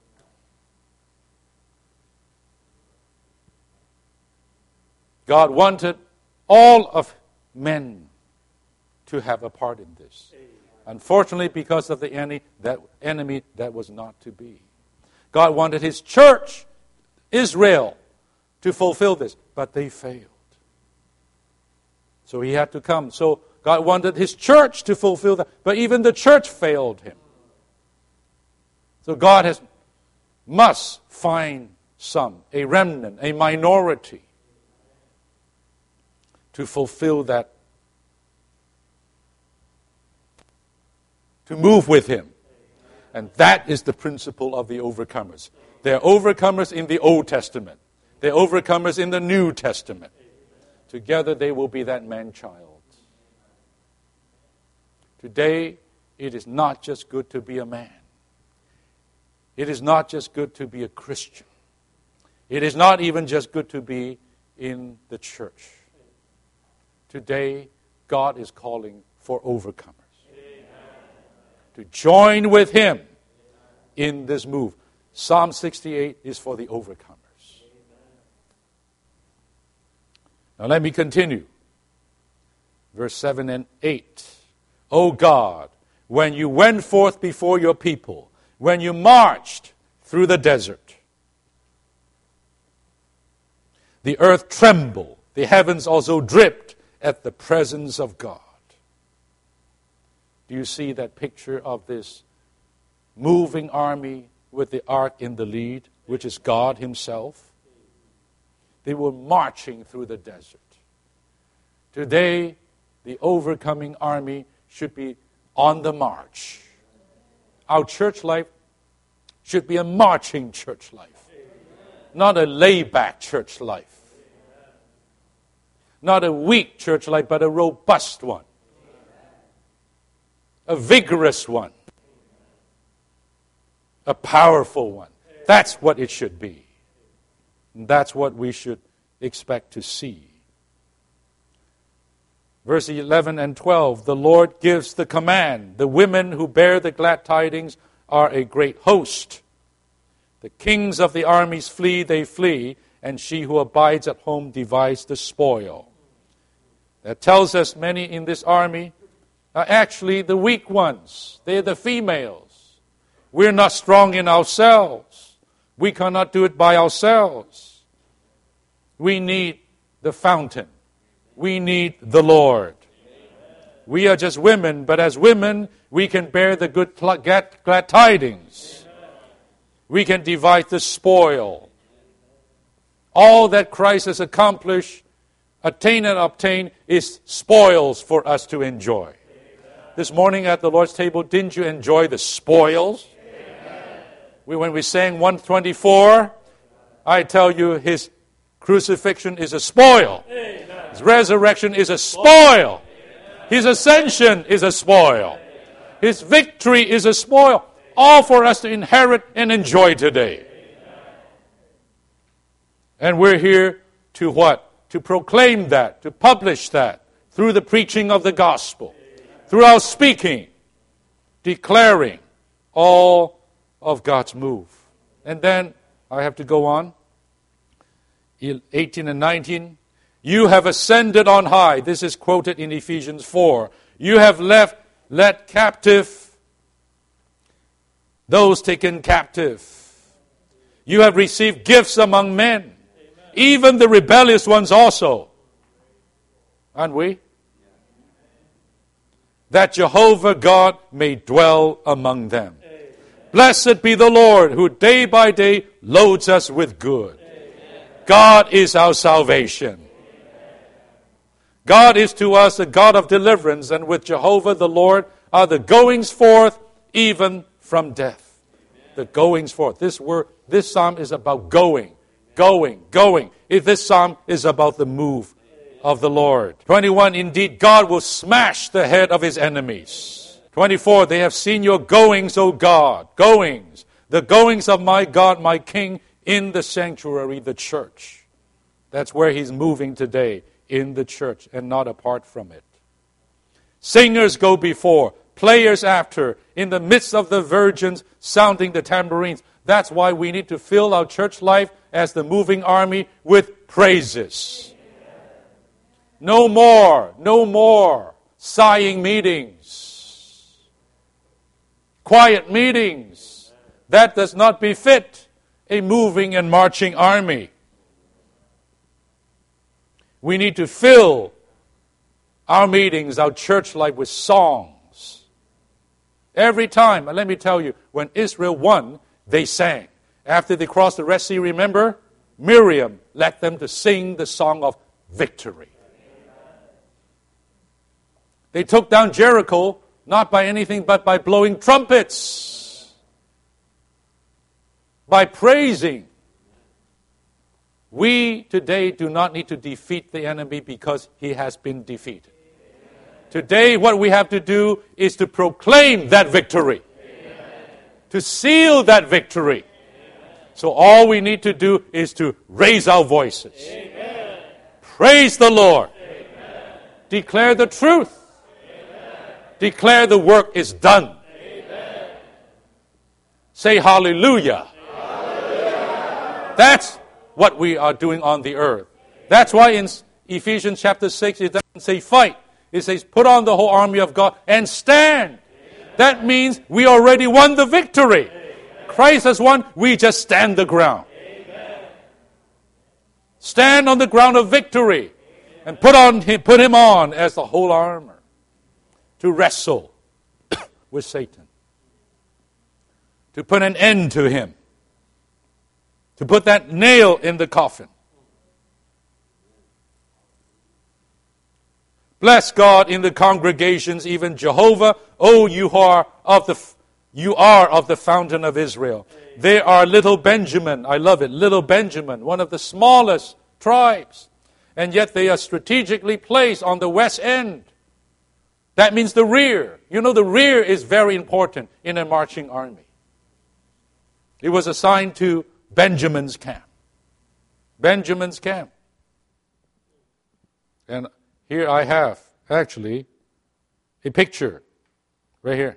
God wanted all of men to have a part in this. Unfortunately, because of the enemy, that enemy, that was not to be. God wanted His church, Israel, to fulfill this, but they failed. So He had to come. So God wanted His church to fulfill that, but even the church failed Him. So God has must find some, a remnant, a minority, to fulfill that, to move with him. And that is the principle of the overcomers. They're overcomers in the Old Testament. They're overcomers in the New Testament. Together they will be that man-child. Today, it is not just good to be a man. It is not just good to be a Christian. It is not even just good to be in the church. Today, God is calling for overcomers. To join with him in this move. Psalm sixty-eight is for the overcomers. Now let me continue. Verse seven and eight. O God, when you went forth before your people, when you marched through the desert, the earth trembled, the heavens also dripped at the presence of God. Do you see that picture of this moving army with the ark in the lead, which is God himself? They were marching through the desert. Today, the overcoming army should be on the march. Our church life should be a marching church life, not a layback church life. Not a weak church life, but a robust one. A vigorous one. A powerful one. That's what it should be. And that's what we should expect to see. Verse eleven and twelve, the Lord gives the command. The women who bear the glad tidings are a great host. The kings of the armies flee, they flee, and she who abides at home divides the spoil. That tells us many in this army are actually the weak ones. They're the females. We're not strong in ourselves. We cannot do it by ourselves. We need the fountain. We need the Lord. We are just women, but as women, we can bear the good glad tidings. We can divide the spoil. All that Christ has accomplished, attained and obtained, is spoils for us to enjoy. This morning at the Lord's table, didn't you enjoy the spoils? We, when we sang one twenty-four, I tell you, his crucifixion is a spoil. His resurrection is a spoil. His ascension is a spoil. His victory is a spoil. All for us to inherit and enjoy today. And we're here to what? To proclaim that, to publish that through the preaching of the gospel, through our speaking, declaring all of God's move. And then I have to go on. eighteen and nineteen. You have ascended on high. This is quoted in Ephesians four. You have left, led captive those taken captive. You have received gifts among men. Amen. Even the rebellious ones also. Aren't we? That Jehovah God may dwell among them. Amen. Blessed be the Lord, who day by day loads us with good. Amen. God is our salvation. Amen. God is to us a God of deliverance, and with Jehovah the Lord are the goings forth even from death. Amen. The goings forth. This word, this psalm is about going, going, going. If this psalm is about the move of the Lord. twenty-one, indeed, God will smash the head of his enemies. twenty-four, they have seen your goings, O God. Goings. The goings of my God, my King, in the sanctuary, the church. That's where he's moving today, in the church, and not apart from it. Singers go before, players after, in the midst of the virgins, sounding the tambourines. That's why we need to fill our church life as the moving army with praises. No more, no more sighing meetings, quiet meetings. That does not befit a moving and marching army. We need to fill our meetings, our church life with songs. Every time, and let me tell you, when Israel won, they sang. After they crossed the Red Sea, remember? Miriam led them to sing the song of victory. They took down Jericho not by anything but by blowing trumpets, by praising. We today do not need to defeat the enemy because he has been defeated. Today what we have to do is to proclaim that victory, to seal that victory. So all we need to do is to raise our voices. Amen. Praise the Lord. Amen. Declare the truth. Amen. Declare the work is done. Amen. Say hallelujah. Hallelujah. That's what we are doing on the earth. That's why in Ephesians chapter six it doesn't say fight. It says put on the whole army of God and stand. Amen. That means we already won the victory. Christ has won, we just stand the ground. Amen. Stand on the ground of victory. Amen. And put on him, put him on as the whole armor to wrestle with Satan. To put an end to him. To put that nail in the coffin. Bless God in the congregations, even Jehovah. Oh, you are of the You are of the fountain of Israel. They are little Benjamin. I love it. Little Benjamin, one of the smallest tribes. And yet they are strategically placed on the west end. That means the rear. You know, the rear is very important in a marching army. It was assigned to Benjamin's camp. Benjamin's camp. And here I have, actually, a picture right here.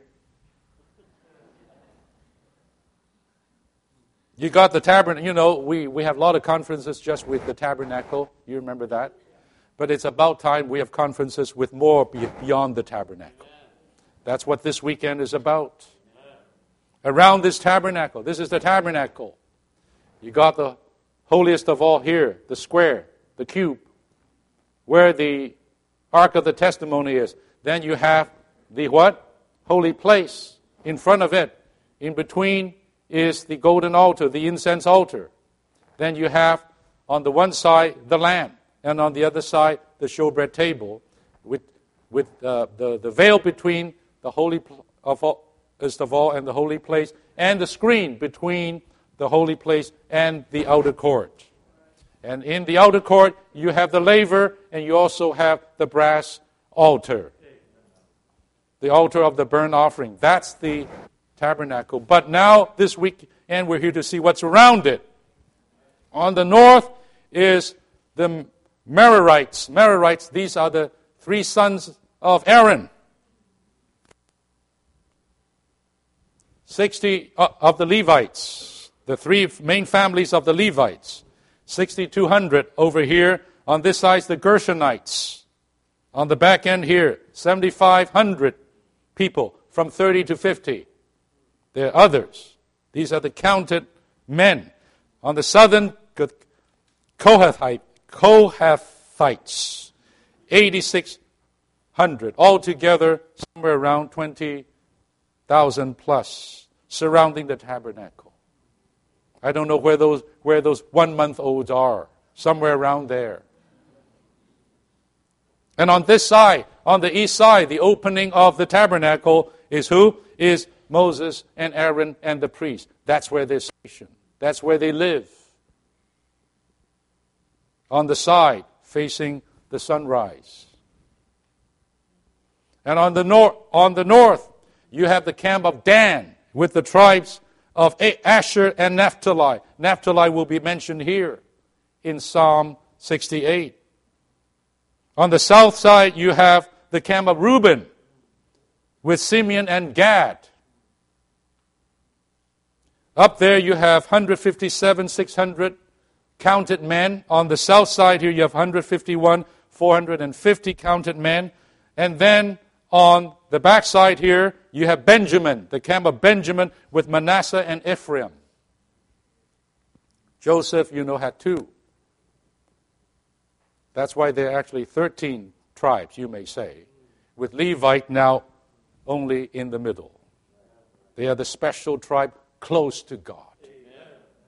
You got the tabernacle. You know, we, we have a lot of conferences just with the tabernacle. You remember that? But it's about time we have conferences with more beyond the tabernacle. That's what this weekend is about. Around this tabernacle. This is the tabernacle. You got the holiest of all here, the square, the cube, where the Ark of the Testimony is. Then you have the what? Holy place in front of it. In between is the golden altar, the incense altar. Then you have on the one side the lamb, and on the other side the showbread table, with with uh, the the veil between the holy of all, of all and the holy place, and the screen between the holy place and the outer court. And in the outer court you have the laver, and you also have the brass altar, the altar of the burnt offering. That's the tabernacle. But now, this weekend, we're here to see what's around it. On the north is the Merarites. Merarites, these are the three sons of Aaron. Sixty of the Levites, the three main families of the Levites. sixty-two hundred over here. On this side, the Gershonites. On the back end here, seventy-five hundred people from thirty to fifty. There are others. These are the counted men. On the southern, Kohathite, Kohathites, eighty-six hundred. Altogether, somewhere around twenty thousand plus, surrounding the tabernacle. I don't know where those where those one-month-olds are. Somewhere around there. And on this side, on the east side, the opening of the tabernacle is who? Is Moses and Aaron and the priests. That's where they're stationed. That's where they live. On the side, facing the sunrise. And on the north, on the north, you have the camp of Dan with the tribes of Asher and Naphtali. Naphtali will be mentioned here in Psalm sixty-eight. On the south side, you have the camp of Reuben with Simeon and Gad. Up there you have one hundred fifty-seven, six hundred counted men. On the south side here you have one hundred fifty-one, four hundred fifty counted men. And then on the back side here you have Benjamin, the camp of Benjamin with Manasseh and Ephraim. Joseph, you know, had two. That's why there are actually thirteen tribes, you may say, with Levite now only in the middle. They are the special tribe close to God. Amen.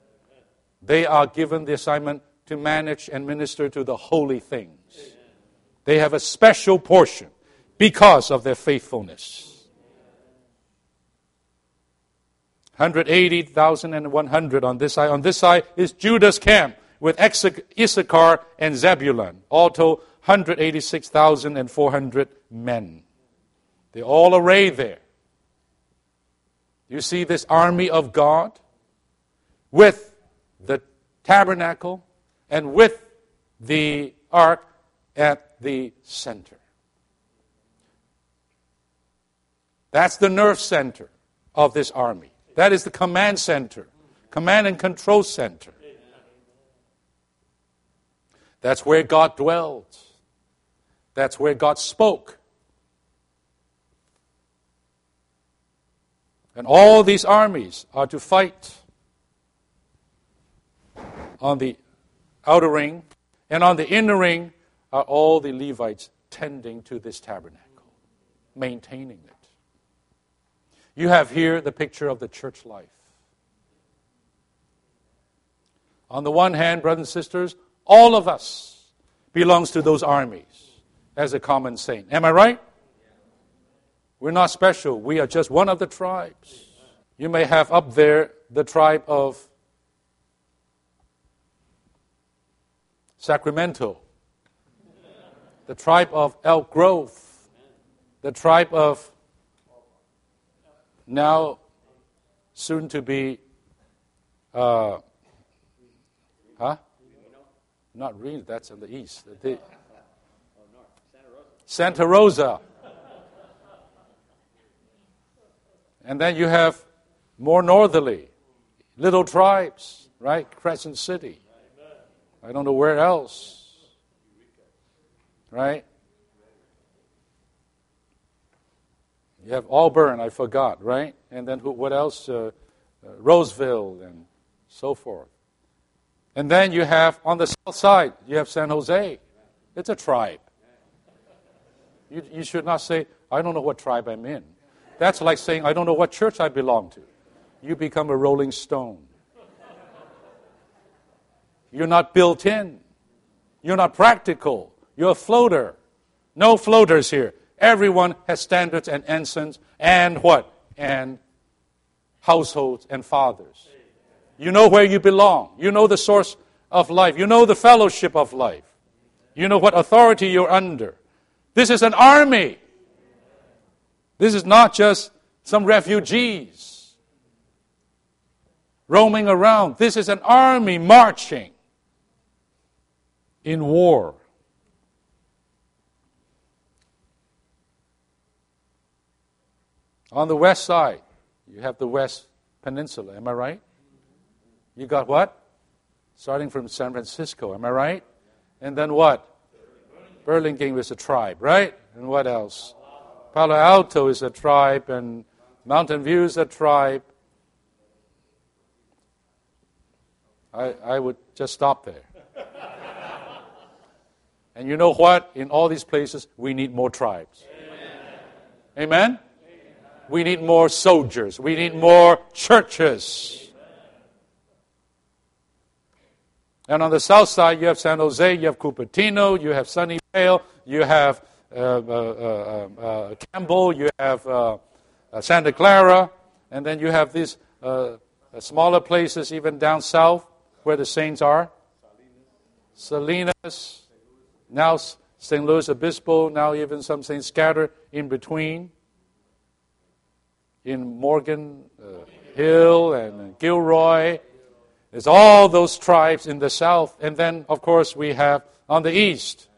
They are given the assignment to manage and minister to the holy things. They have a special portion because of their faithfulness. one hundred eighty thousand and one hundred on this side. On this side is Judah's camp with Issachar and Zebulun. All told, one hundred eighty-six thousand four hundred men. They're all arrayed there. You see this army of God with the tabernacle and with the ark at the center. That's the nerve center of this army. That is the command center, command and control center. That's where God dwelled. That's where God spoke. And all these armies are to fight on the outer ring, and on the inner ring are all the Levites tending to this tabernacle, maintaining it. You have here the picture of the church life. On the one hand, brothers and sisters, all of us belongs to those armies as a common saint. Am I right? We're not special. We are just one of the tribes. You may have up there the tribe of Sacramento, the tribe of Elk Grove, the tribe of now soon to be, uh, huh? Not Reno, that's in the east. The, Santa Rosa. And then you have more northerly, little tribes, right? Crescent City. I don't know where else, right? You have Auburn, I forgot, right? And then who, what else? Uh, uh, Roseville and so forth. And then you have, on the south side, you have San Jose. It's a tribe. You, you should not say, I don't know what tribe I'm in. That's like saying, I don't know what church I belong to. You become a rolling stone. You're not built in. You're not practical. You're a floater. No floaters here. Everyone has standards and ensigns and what? And households and fathers. You know where you belong. You know the source of life. You know the fellowship of life. You know what authority you're under. This is an army. This is not just some refugees roaming around. This is an army marching in war. On the west side, you have the West Peninsula. Am I right? You got what? Starting from San Francisco. Am I right? And then what? Burlingame is a tribe, right? And what else? Palo Alto is a tribe, and Mountain View is a tribe. I, I would just stop there. And you know what? In all these places, we need more tribes. Amen? Amen? We need more soldiers. We need more churches. And on the south side, you have San Jose, you have Cupertino, you have Sunnyvale, you have uh, uh, uh, uh, Campbell, you have uh, uh, Santa Clara, and then you have these uh, smaller places even down south where the saints are. Salinas, now Saint Louis Obispo, now even some saints scattered in between. In Morgan uh, Hill and Gilroy. There's all those tribes in the south. And then, of course, we have on the east.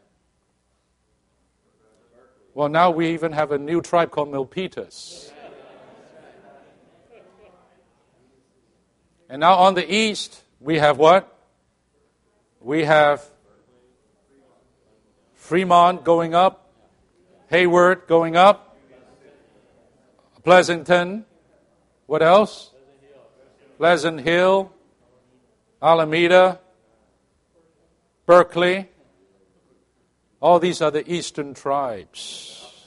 Well, now we even have a new tribe called Milpitas. And now on the east, we have what? We have Fremont going up, Hayward going up, Pleasanton, what else? Pleasant Hill, Alameda, Berkeley. All these are the eastern tribes.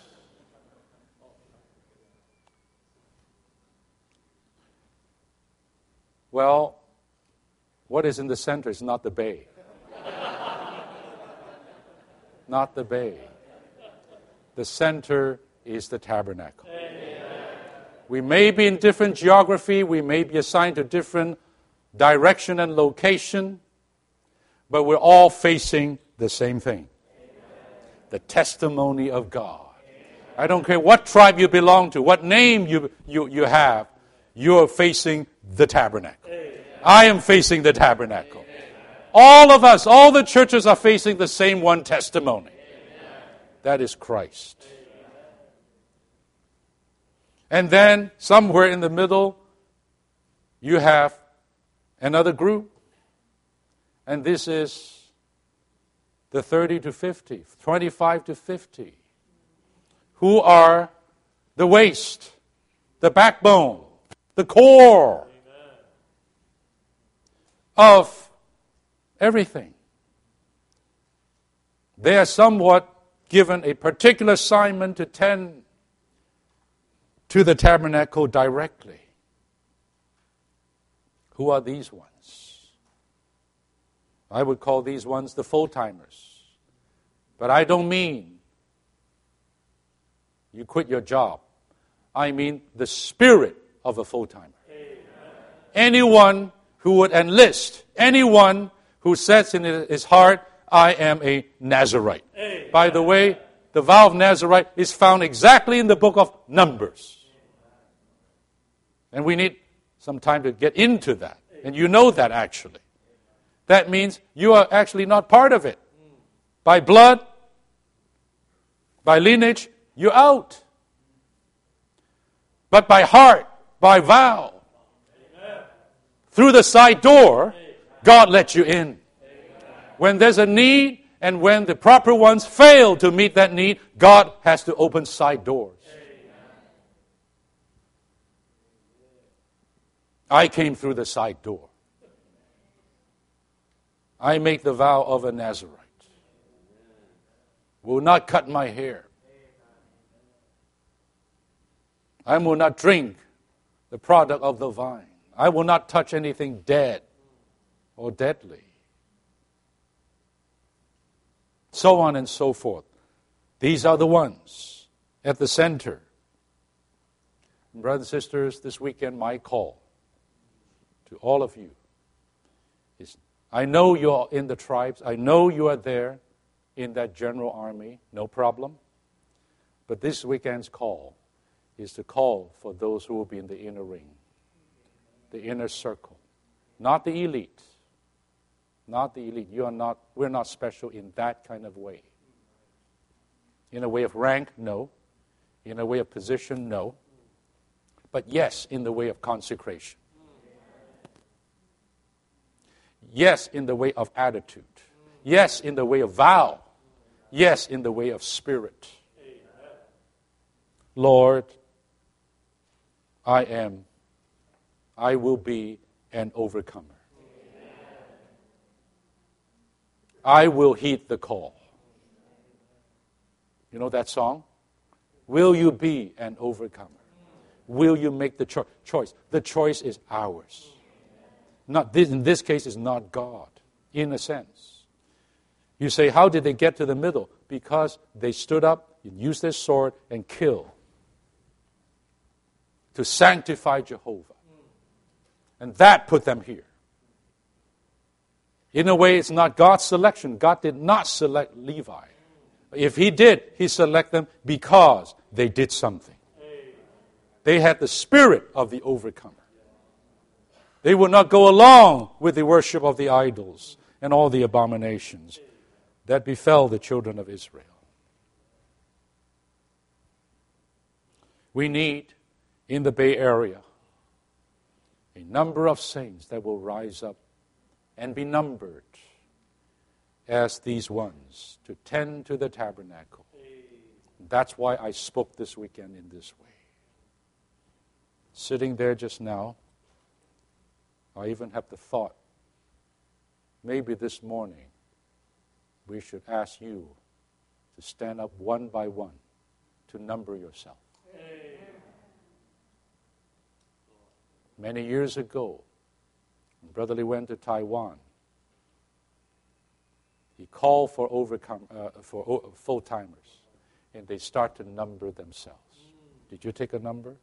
Well, What is in the center is not the bay. Not the bay. The center is the tabernacle. We may be in different geography, we may be assigned to different direction and location, but we're all facing the same thing. The testimony of God. I don't care what tribe you belong to, what name you, you, you have, you're facing the tabernacle. I am facing the tabernacle. All of us, all the churches are facing the same one testimony. That is Christ. And then somewhere in the middle, you have another group. And this is the thirty to fifty, twenty-five to fifty, who are the waist, the backbone, the core of everything. They are somewhat given a particular assignment to tend to the tabernacle directly. Who are these ones? I would call these ones the full-timers. But I don't mean you quit your job. I mean the spirit of a full-timer. Amen. Anyone who would enlist, anyone who says in his heart, I am a Nazirite. Amen. By the way, the vow of Nazirite is found exactly in the book of Numbers. And we need some time to get into that. And you know that actually. That means you are actually not part of it. By blood, by lineage, you're out. But by heart, by vow, through the side door, God lets you in. When there's a need and when the proper ones fail to meet that need, God has to open side doors. I came through the side door. I make the vow of a Nazirite. Will not cut my hair. I will not drink the product of the vine. I will not touch anything dead or deadly. So on and so forth. These are the ones at the center. Brothers and sisters, this weekend my call to all of you is, I know you're in the tribes. I know you are there in that general army. No problem. But this weekend's call is to call for those who will be in the inner ring, the inner circle. Not the elite. Not the elite. You are not, we're not special in that kind of way. In a way of rank, no. In a way of position, no. But yes, in the way of consecration. Yes, in the way of attitude. Yes, in the way of vow. Yes, in the way of spirit. Lord, I am, I will be an overcomer. I will heed the call. You know that song? Will you be an overcomer? Will you make the cho- choice? The choice is ours. Not this, in this case, is not God, in a sense. You say, how did they get to the middle? Because they stood up and used their sword and killed to sanctify Jehovah. And that put them here. In a way, it's not God's selection. God did not select Levi. If he did, he selected them because they did something. They had the spirit of the overcomer. They would not go along with the worship of the idols and all the abominations that befell the children of Israel. We need, in the Bay Area, a number of saints that will rise up and be numbered as these ones to tend to the tabernacle. That's why I spoke this weekend in this way. Sitting there just now, I even have the thought, maybe this morning we should ask you to stand up one by one to number yourself. Many years ago, When Brother Lee went to Taiwan, he called for overcome uh, for o- full-timers, and they start to number themselves. Did you take a number?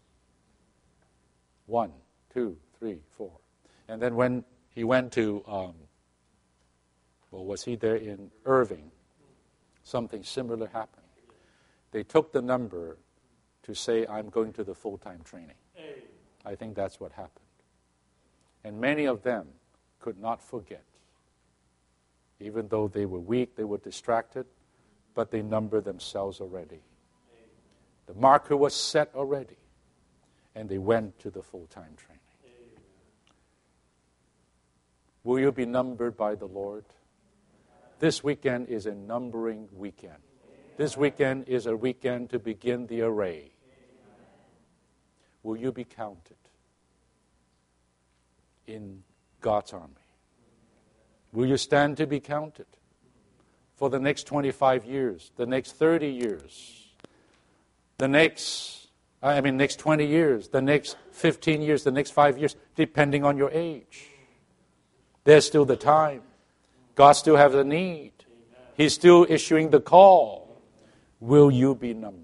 One, two, three, four. And then when he went to, um, well, was he there in Irving? Something similar happened. They took the number to say, I'm going to the full-time training. I think that's what happened. And many of them could not forget. Even though they were weak, they were distracted, but they numbered themselves already. The marker was set already, and they went to the full-time training. Will you be numbered by the Lord? This weekend is a numbering weekend. This weekend is a weekend to begin the array. Will you be counted in God's army? Will you stand to be counted for the next twenty-five years, the next thirty years, the next, I mean, next twenty years, the next fifteen years, the next five years, depending on your age? There's still the time. God still has a need. He's still issuing the call. Will you be numbered?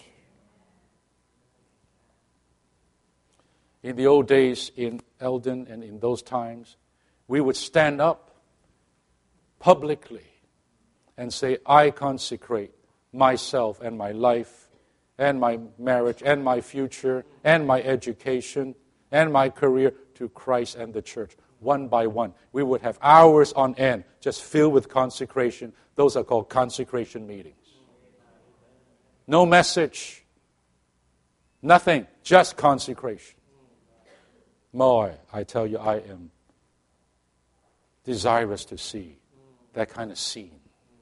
In the old days in Eldon and in those times, we would stand up publicly and say, I consecrate myself and my life and my marriage and my future and my education and my career to Christ and the church, one by one. We would have hours on end just filled with consecration. Those are called consecration meetings. No message, nothing, just consecration. Boy, I tell you, I am desirous to see that kind of scene.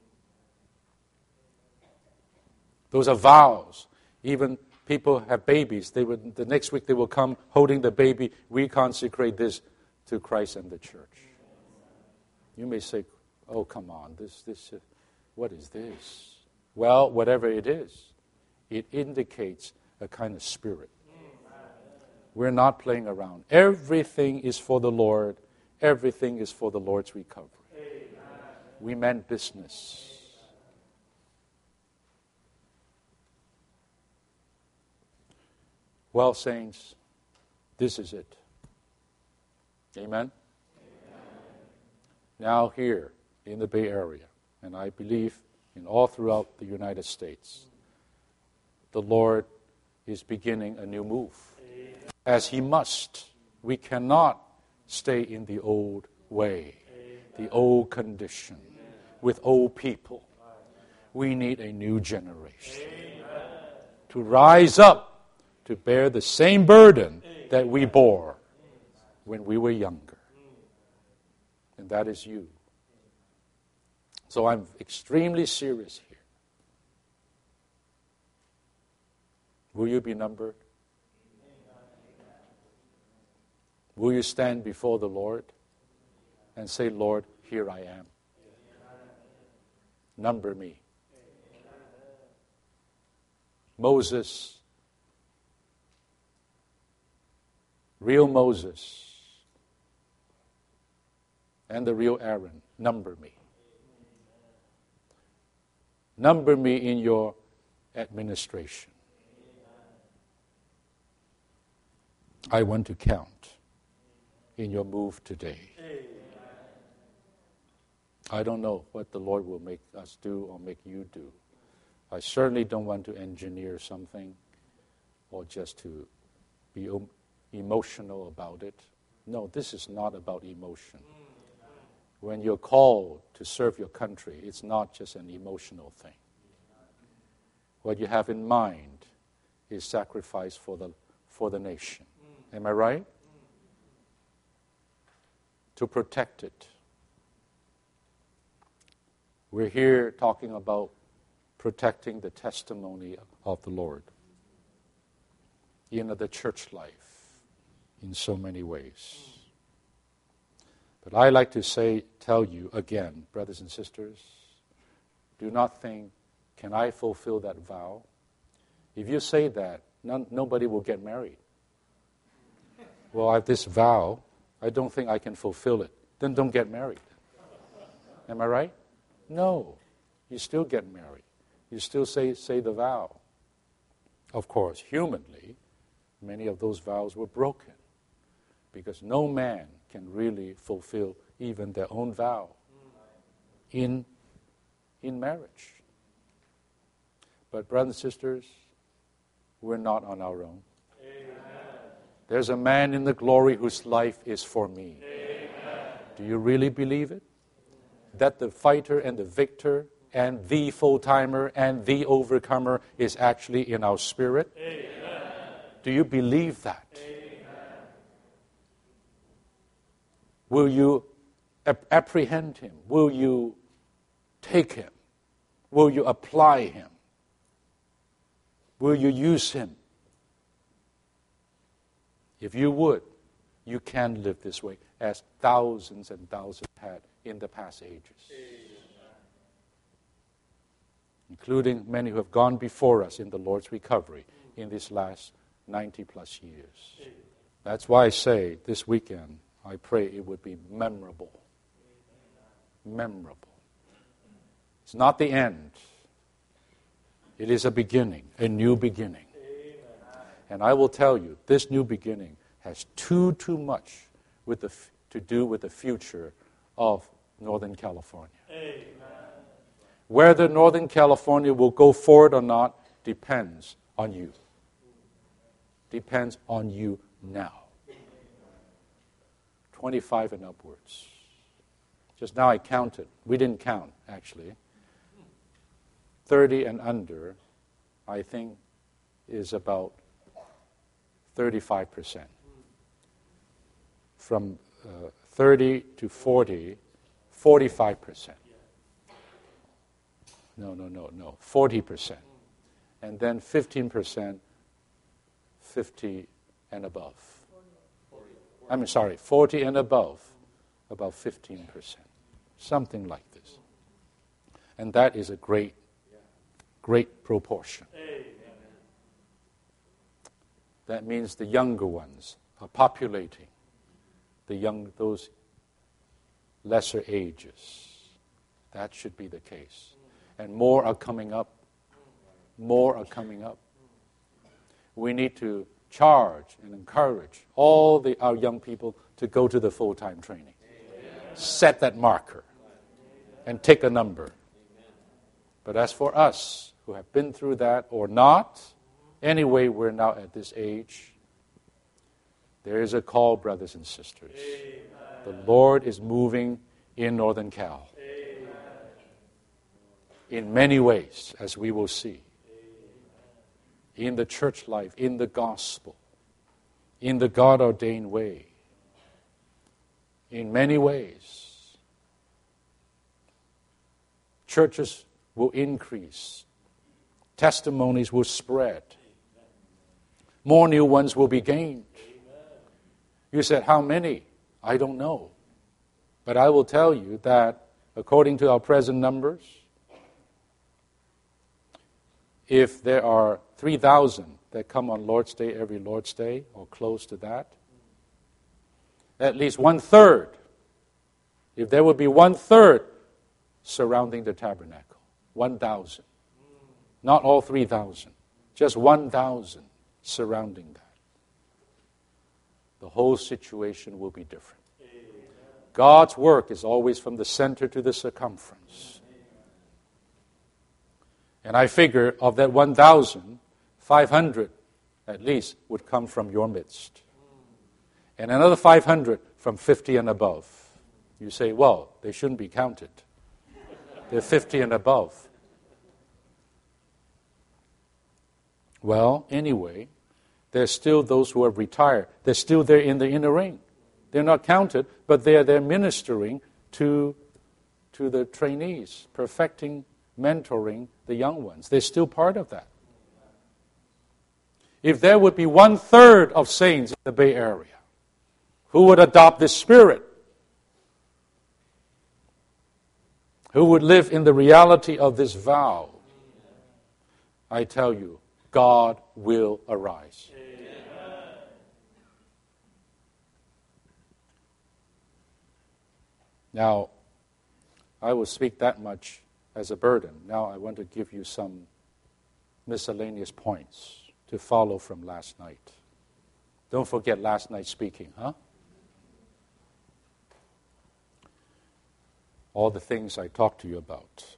Those are vows. Even people have babies. They would, the next week they will come holding the baby. We consecrate this to Christ and the church. You may say, oh, come on, this, this, uh, what is this? Well, whatever it is, it indicates a kind of spirit. We're not playing around. Everything is for the Lord. Everything is for the Lord's recovery. We meant business. Well, saints, this is it. Amen? Amen? Now here in the Bay Area, and I believe in all throughout the United States, the Lord is beginning a new move. Amen. As He must. We cannot stay in the old way, Amen. The old condition, Amen. With old people. We need a new generation Amen. To rise up to bear the same burden that we bore when we were younger. And that is you. So I'm extremely serious here. Will you be numbered? Will you stand before the Lord and say, Lord, here I am. Number me. Moses, real Moses, and the real Aaron, number me. Number me in your administration. I want to count in your move today. I don't know what the Lord will make us do or make you do. I certainly don't want to engineer something or just to be emotional about it. No, this is not about emotion. When you're called to serve your country, it's not just an emotional thing. What you have in mind is sacrifice for the for the nation. Am I right? To protect it. We're here talking about protecting the testimony of the Lord in the church life in so many ways. But I like to say, tell you again, brothers and sisters, do not think, can I fulfill that vow? If you say that, none, nobody will get married. Well, I have this vow, I don't think I can fulfill it. Then don't get married. Am I right? No. You still get married. You still say, say the vow. Of course, humanly, many of those vows were broken because no man can really fulfill even their own vow in, in marriage. But brothers and sisters, we're not on our own. Amen. There's a man in the glory whose life is for me. Amen. Do you really believe it? That the fighter and the victor and the full-timer and the overcomer is actually in our spirit? Amen. Do you believe that? Amen. Will you ap- apprehend him? Will you take him? Will you apply him? Will you use him? If you would, you can live this way, as thousands and thousands had in the past ages. Amen. Including many who have gone before us in the Lord's recovery in these last ninety plus years. Amen. That's why I say this weekend, I pray it would be memorable. Memorable. It's not the end. It is a beginning, a new beginning. Amen. And I will tell you, this new beginning has too, too much with the, to do with the future of Northern California. Amen. Whether Northern California will go forward or not depends on you. Depends on you now. twenty-five and upwards. Just now I counted. We didn't count, actually. thirty and under, I think, is about thirty-five percent. From uh, thirty to forty, forty-five percent. No, no, no, no, forty percent. And then fifteen percent, fifty and above. I mean, sorry, forty and above, about fifteen percent. Something like this. And that is a great Great proportion. Amen. That means the younger ones are populating the young, those lesser ages. That should be the case. And more are coming up. More are coming up. We need to charge and encourage all the, our young people to go to the full-time training. Amen. Set that marker and take a number. But as for us, who have been through that or not, anyway, we're now at this age. There is a call, brothers and sisters. Amen. The Lord is moving in Northern Cal. Amen. In many ways, as we will see. Amen. In the church life, in the gospel, in the God-ordained way. In many ways. Churches will increase. Testimonies will spread. More new ones will be gained. You said, how many? I don't know. But I will tell you that according to our present numbers, if there are three thousand that come on Lord's Day every Lord's Day, or close to that, at least one-third, if there would be one-third surrounding the tabernacle, one thousand. Not all three thousand, just one thousand surrounding that. The whole situation will be different. Amen. God's work is always from the center to the circumference. Amen. And I figure of that one thousand, five hundred at least would come from your midst. And another five hundred from fifty and above. You say, well, they shouldn't be counted. They're fifty and above. Well, anyway, there's still those who are retired. They're still there in the inner ring. They're not counted, but they are there ministering to, to the trainees, perfecting, mentoring the young ones. They're still part of that. If there would be one-third of saints in the Bay Area who would adopt this spirit, who would live in the reality of this vow, I tell you, God will arise. Amen. Now, I will speak that much as a burden. Now I want to give you some miscellaneous points to follow from last night. Don't forget last night's speaking, huh? All the things I talked to you about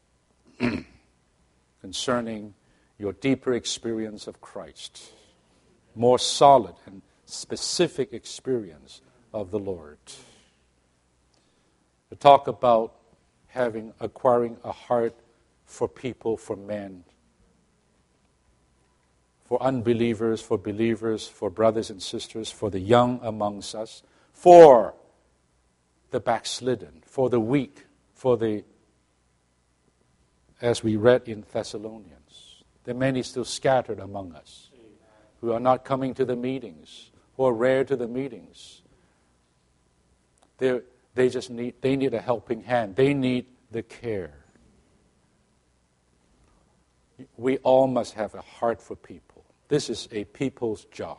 concerning your deeper experience of Christ, more solid and specific experience of the Lord. To talk about having, acquiring a heart for people, for men, for unbelievers, for believers, for brothers and sisters, for the young amongst us, for the backslidden, for the weak, for the, as we read in Thessalonians, there are many still scattered among us who are not coming to the meetings, who are rare to the meetings. They they just need they need a helping hand. They need the care. We all must have a heart for people. This is a people's job.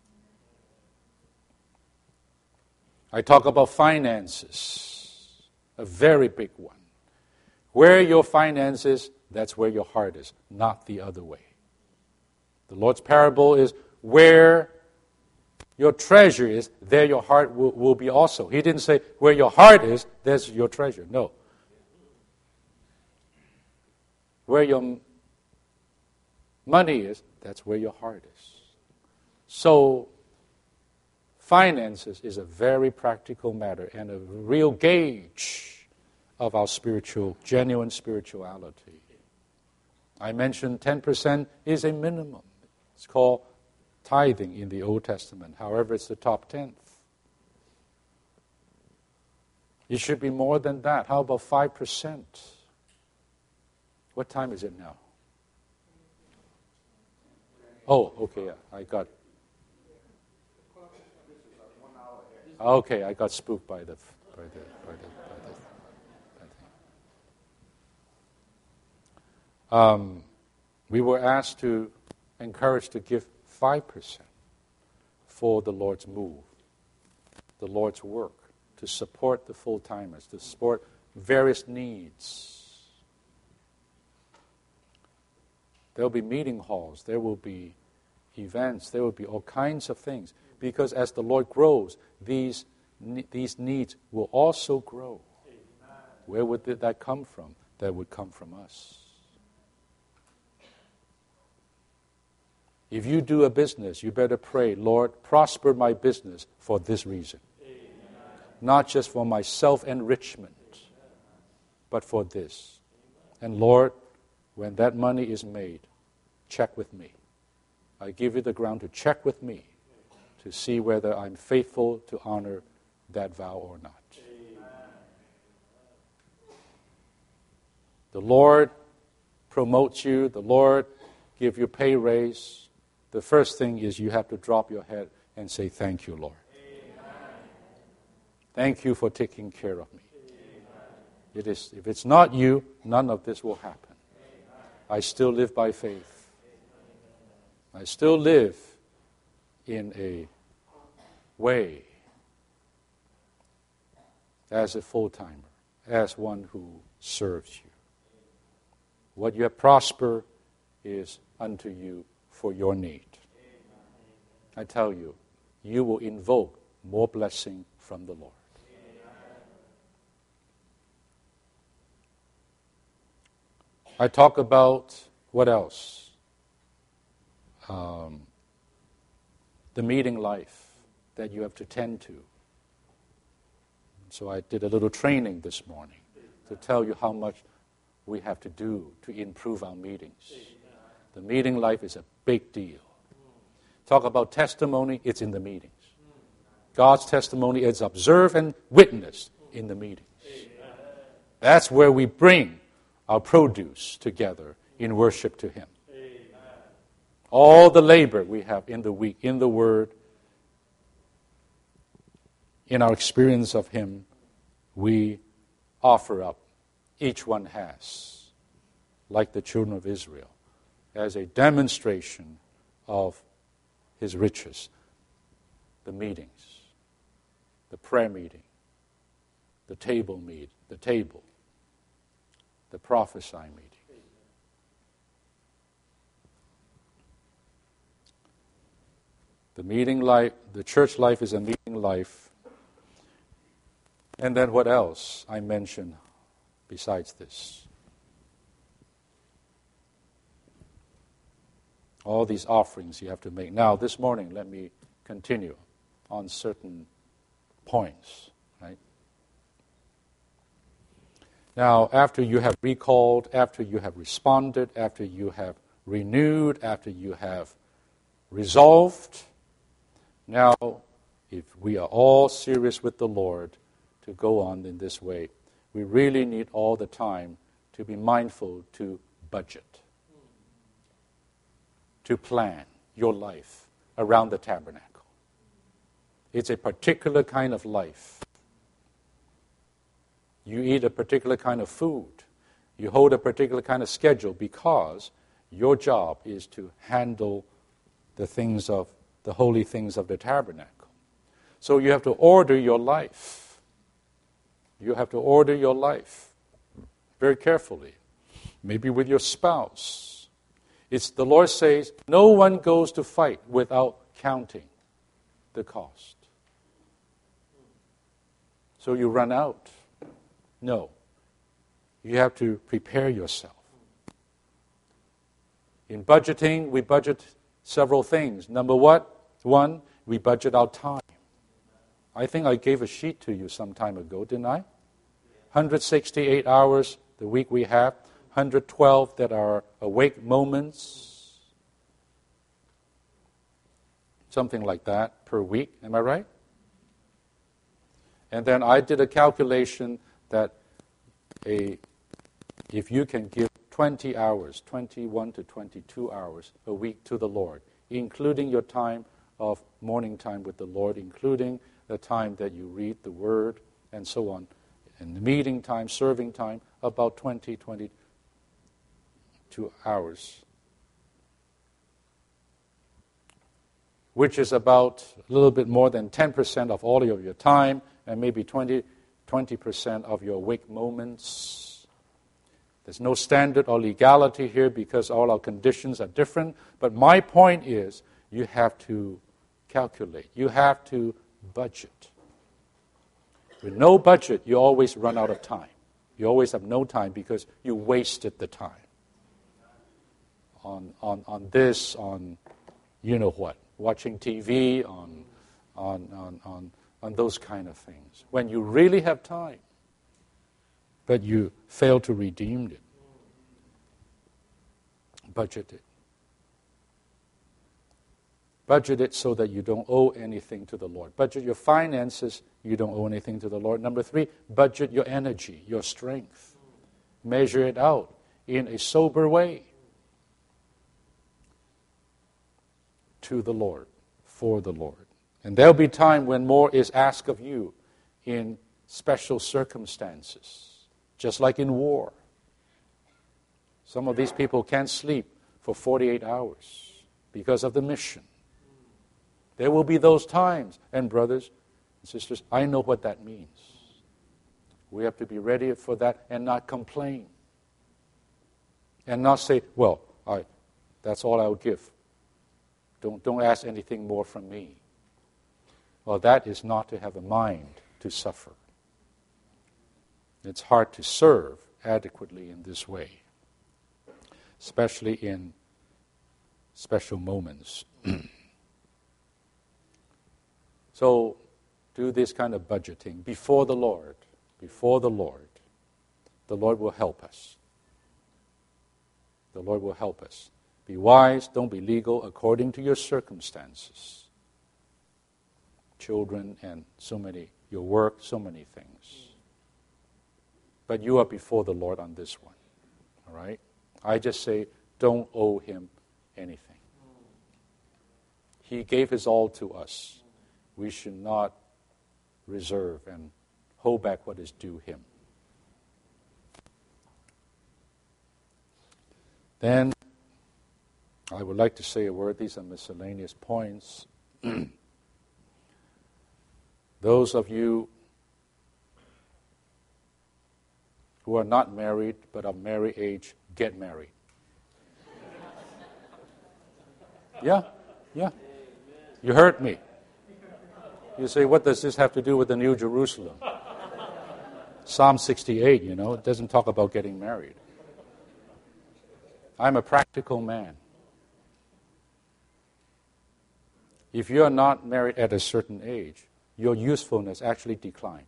I talk about finances, a very big one. Where your finances, that's where your heart is, not the other way. The Lord's parable is where your treasure is, there your heart will, will be also. He didn't say where your heart is, there's your treasure. No. Where your money is, that's where your heart is. So, finances is a very practical matter and a real gauge of our spiritual, genuine spirituality. I mentioned ten percent is a minimum. It's called tithing in the Old Testament. However, it's the top tenth. It should be more than that. How about five percent? What time is it now? Oh, okay, yeah, I got Okay, I got spooked by the by the by the, by the, by the um, we were asked to encourage to give five percent for the Lord's move, the Lord's work, to support the full-timers, to support various needs. There will be meeting halls, there will be events, there will be all kinds of things. Because as the Lord grows, these, these needs will also grow. Where would that come from? That would come from us. If you do a business, you better pray, Lord, prosper my business for this reason. Amen. Not just for my self-enrichment, but for this. And Lord, when that money is made, check with me. I give you the ground to check with me to see whether I'm faithful to honor that vow or not. Amen. The Lord promotes you. The Lord gives you pay raise. The first thing is you have to drop your head and say, thank you, Lord. Amen. Thank you for taking care of me. Amen. It is, if it's not you, none of this will happen. Amen. I still live by faith. Amen. I still live in a way as a full-timer, as one who serves you. What you have prospered is unto you for your need. I tell you, you will invoke more blessing from the Lord. I talk about, what else? Um, the meeting life that you have to tend to. So I did a little training this morning to tell you how much we have to do to improve our meetings. The meeting life is a big deal. Talk about testimony, it's in the meetings. God's testimony is observed and witnessed in the meetings. That's where we bring our produce together in worship to Him. All the labor we have in the week, in the Word, in our experience of Him, we offer up. Each one has, like the children of Israel, as a demonstration of His riches. The meetings, the prayer meeting, the table meet, the table, the prophesy meeting. The meeting life, the church life is a meeting life. And then what else I mentioned besides this? All these offerings you have to make. Now, this morning, let me continue on certain points, right? Now, after you have recalled, after you have responded, after you have renewed, after you have resolved, now, if we are all serious with the Lord to go on in this way, we really need all the time to be mindful to budget, to plan your life around the tabernacle. It's a particular kind of life. You eat a particular kind of food. You hold a particular kind of schedule because your job is to handle the things of the holy things of the tabernacle. So you have to order your life. You have to order your life very carefully. Maybe with your spouse. It's the Lord says, no one goes to fight without counting the cost. So you run out. No. You have to prepare yourself. In budgeting, we budget several things. Number what? One, we budget our time. I think I gave a sheet to you some time ago, didn't I? one hundred sixty-eight hours the week we have, one hundred twelve that are awake moments, something like that per week. Am I right? And then I did a calculation that a if you can give twenty hours, twenty-one to twenty-two hours a week to the Lord, including your time of morning time with the Lord, including the time that you read the Word, and so on, and the meeting time, serving time, about twenty, twenty-two hours, which is about a little bit more than ten percent of all of your time, and maybe twenty, twenty percent of your awake moments. There's no standard or legality here because all our conditions are different. But my point is, you have to calculate. You have to budget. With no budget, you always run out of time. You always have no time because you wasted the time on on, on this, on you know what, watching T V, on on on on on those kind of things. When you really have time, but you fail to redeem it. Budget it. Budget it so that you don't owe anything to the Lord. Budget your finances, you don't owe anything to the Lord. Number three, budget your energy, your strength. Measure it out in a sober way to the Lord, for the Lord. And there'll be time when more is asked of you in special circumstances, just like in war. Some of these people can't sleep for forty-eight hours because of the mission. There will be those times. And brothers and sisters, I know what that means. We have to be ready for that and not complain. And not say, well, I, that's all I'll give. Don't, don't ask anything more from me. Well, that is not to have a mind to suffer. It's hard to serve adequately in this way, especially in special moments. So, do this kind of budgeting before the Lord. Before the Lord. The Lord will help us. The Lord will help us. Be wise, don't be legal according to your circumstances. Children and so many, your work, so many things. But you are before the Lord on this one. All right? I just say, don't owe him anything. He gave his all to us. We should not reserve and hold back what is due him. Then, I would like to say a word. These are miscellaneous points. Those of you who are not married but of married age, get married. Yeah, yeah. You heard me. You say, what does this have to do with the New Jerusalem? Psalm sixty-eight, you know, it doesn't talk about getting married. I'm a practical man. If you are not married at a certain age, your usefulness actually declines.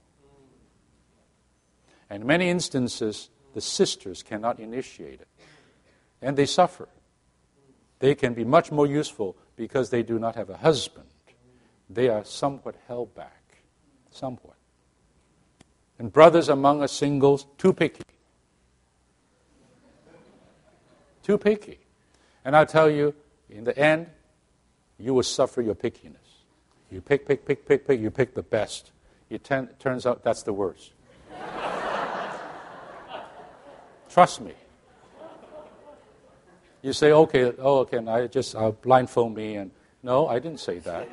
And in many instances, the sisters cannot initiate it. And they suffer. They can be much more useful because they do not have a husband. They are somewhat held back. Somewhat. And brothers among us singles, too picky. Too picky. And I'll tell you, in the end, you will suffer your pickiness. You pick, pick, pick, pick, pick, you pick the best. It ten, turns out that's the worst. Trust me. You say, okay, oh, okay, and I just uh, blindfold me, and no, I didn't say that.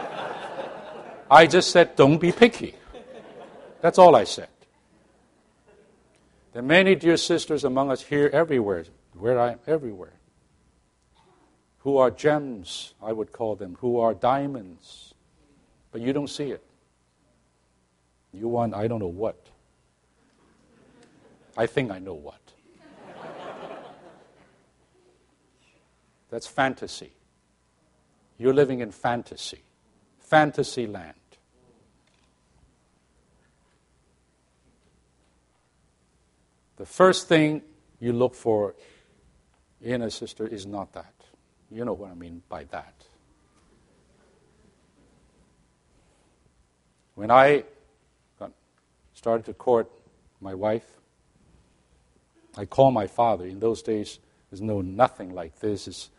I just said, don't be picky. That's all I said. There are many dear sisters among us here, everywhere, where I am, everywhere, who are gems, I would call them, who are diamonds, but you don't see it. You want, I don't know what. I think I know what. That's fantasy. You're living in fantasy. Fantasy land. The first thing you look for in a sister is not that. You know what I mean by that. When I got started to court my wife, I called my father. In those days, there's no nothing like this. It's,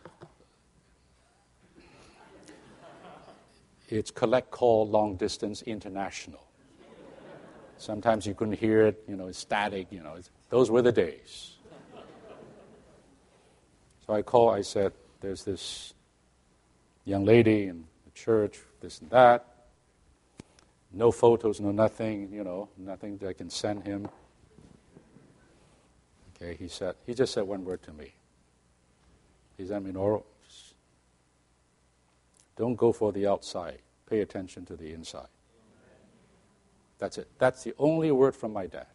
it's collect call long distance international. Sometimes you couldn't hear it, you know, it's static, you know. It's, those were the days. So I called, I said, there's this young lady in the church, this and that. No photos, no nothing, you know, nothing that I can send him. Okay, he said, he just said one word to me. He said, Minoru, don't go for the outside. Pay attention to the inside. That's it. That's the only word from my dad.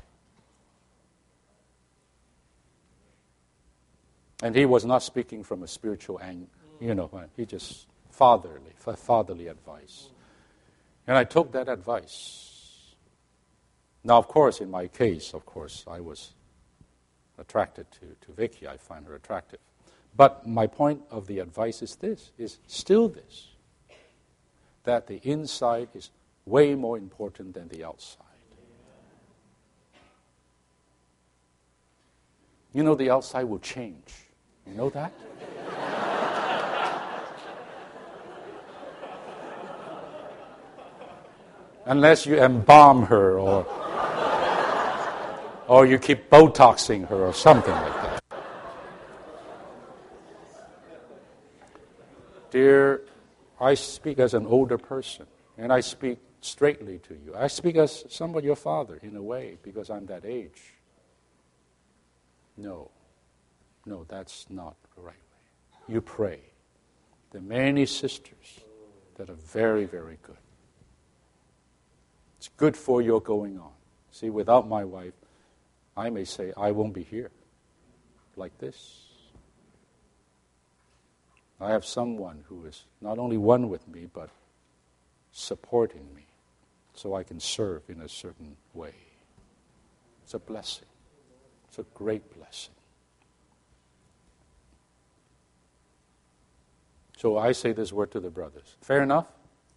And he was not speaking from a spiritual angle, you know, he just fatherly, fatherly advice. And I took that advice. Now, of course, in my case, of course, I was attracted to, to Vicky. I find her attractive. But my point of the advice is this, is still this, that the inside is way more important than the outside. You know, the outside will change. You know that? Unless you embalm her or or you keep Botoxing her or something like that. Dear, I speak as an older person, and I speak straightly to you. I speak as somewhat your father, in a way, because I'm that age. No. No, that's not the right way. You pray. There are many sisters that are very, very good. It's good for your going on. See, without my wife, I may say, I won't be here like this. I have someone who is not only one with me, but supporting me so I can serve in a certain way. It's a blessing. It's a great blessing. So I say this word to the brothers. Fair enough?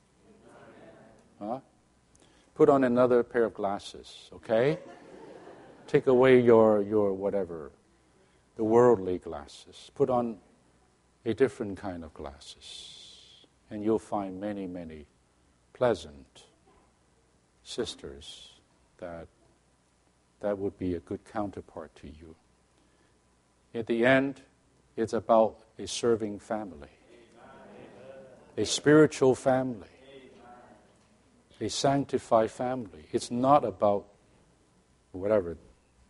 Huh? Put on another pair of glasses, okay? Take away your, your whatever, the worldly glasses. Put on a different kind of glasses. And you'll find many, many pleasant sisters that that would be a good counterpart to you. At the end, it's about a serving family, a spiritual family, a sanctified family. It's not about whatever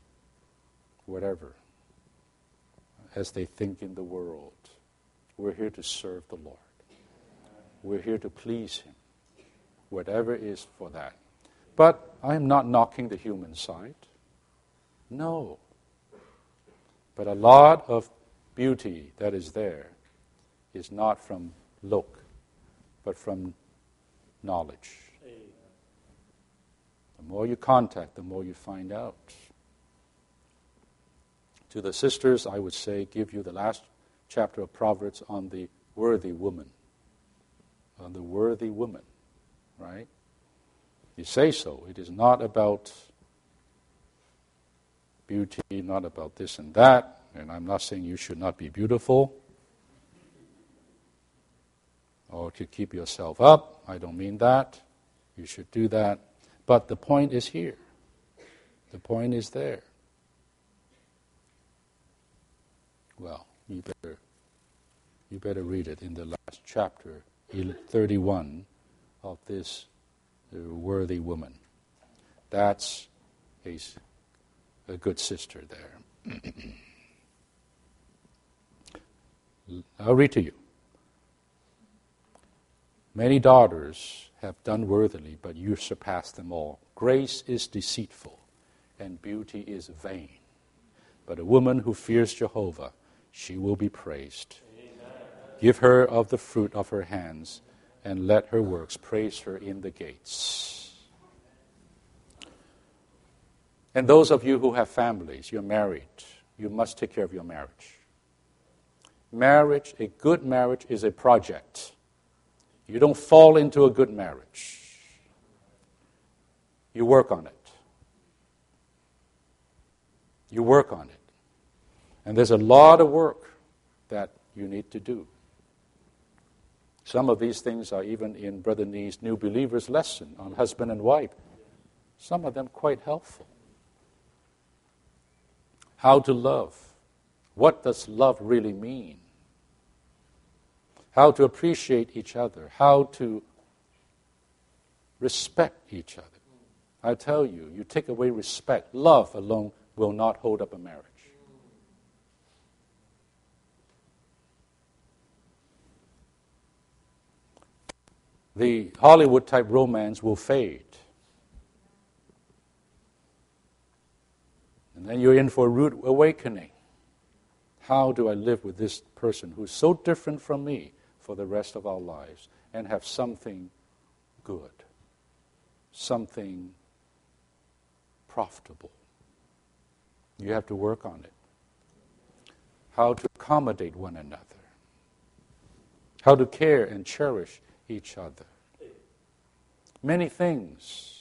whatever, as they think in the world. We're here to serve the Lord. We're here to please Him, whatever is for that. But I am not knocking the human side. No. But a lot of beauty that is there is not from look, but from knowledge. The more you contact, the more you find out. To the sisters, I would say, give you the last chapter of Proverbs on the worthy woman. On the worthy woman, right? You say so. It is not about beauty, not about this and that. And I'm not saying you should not be beautiful or to keep yourself up. I don't mean that. You should do that. But the point is here. The point is there. Well, you better you better read it in the last chapter, thirty-one, of this uh, worthy woman. That's a, a good sister there. I'll read to you. Many daughters have done worthily, but you surpass them all. Grace is deceitful, and beauty is vain. But a woman who fears Jehovah, she will be praised. Amen. Give her of the fruit of her hands, and let her works praise her in the gates. And those of you who have families, you're married, you must take care of your marriage. Marriage, a good marriage, is a project. You don't fall into a good marriage. You work on it. You work on it. And there's a lot of work that you need to do. Some of these things are even in Brother Nee's New Believers lesson on husband and wife. Some of them quite helpful. How to love. What does love really mean? How to appreciate each other. How to respect each other. I tell you, you take away respect, love alone will not hold up a marriage. The Hollywood-type romance will fade. And then you're in for a rude awakening. How do I live with this person who's so different from me for the rest of our lives and have something good, something profitable? You have to work on it. How to accommodate one another. How to care and cherish each other. Many things.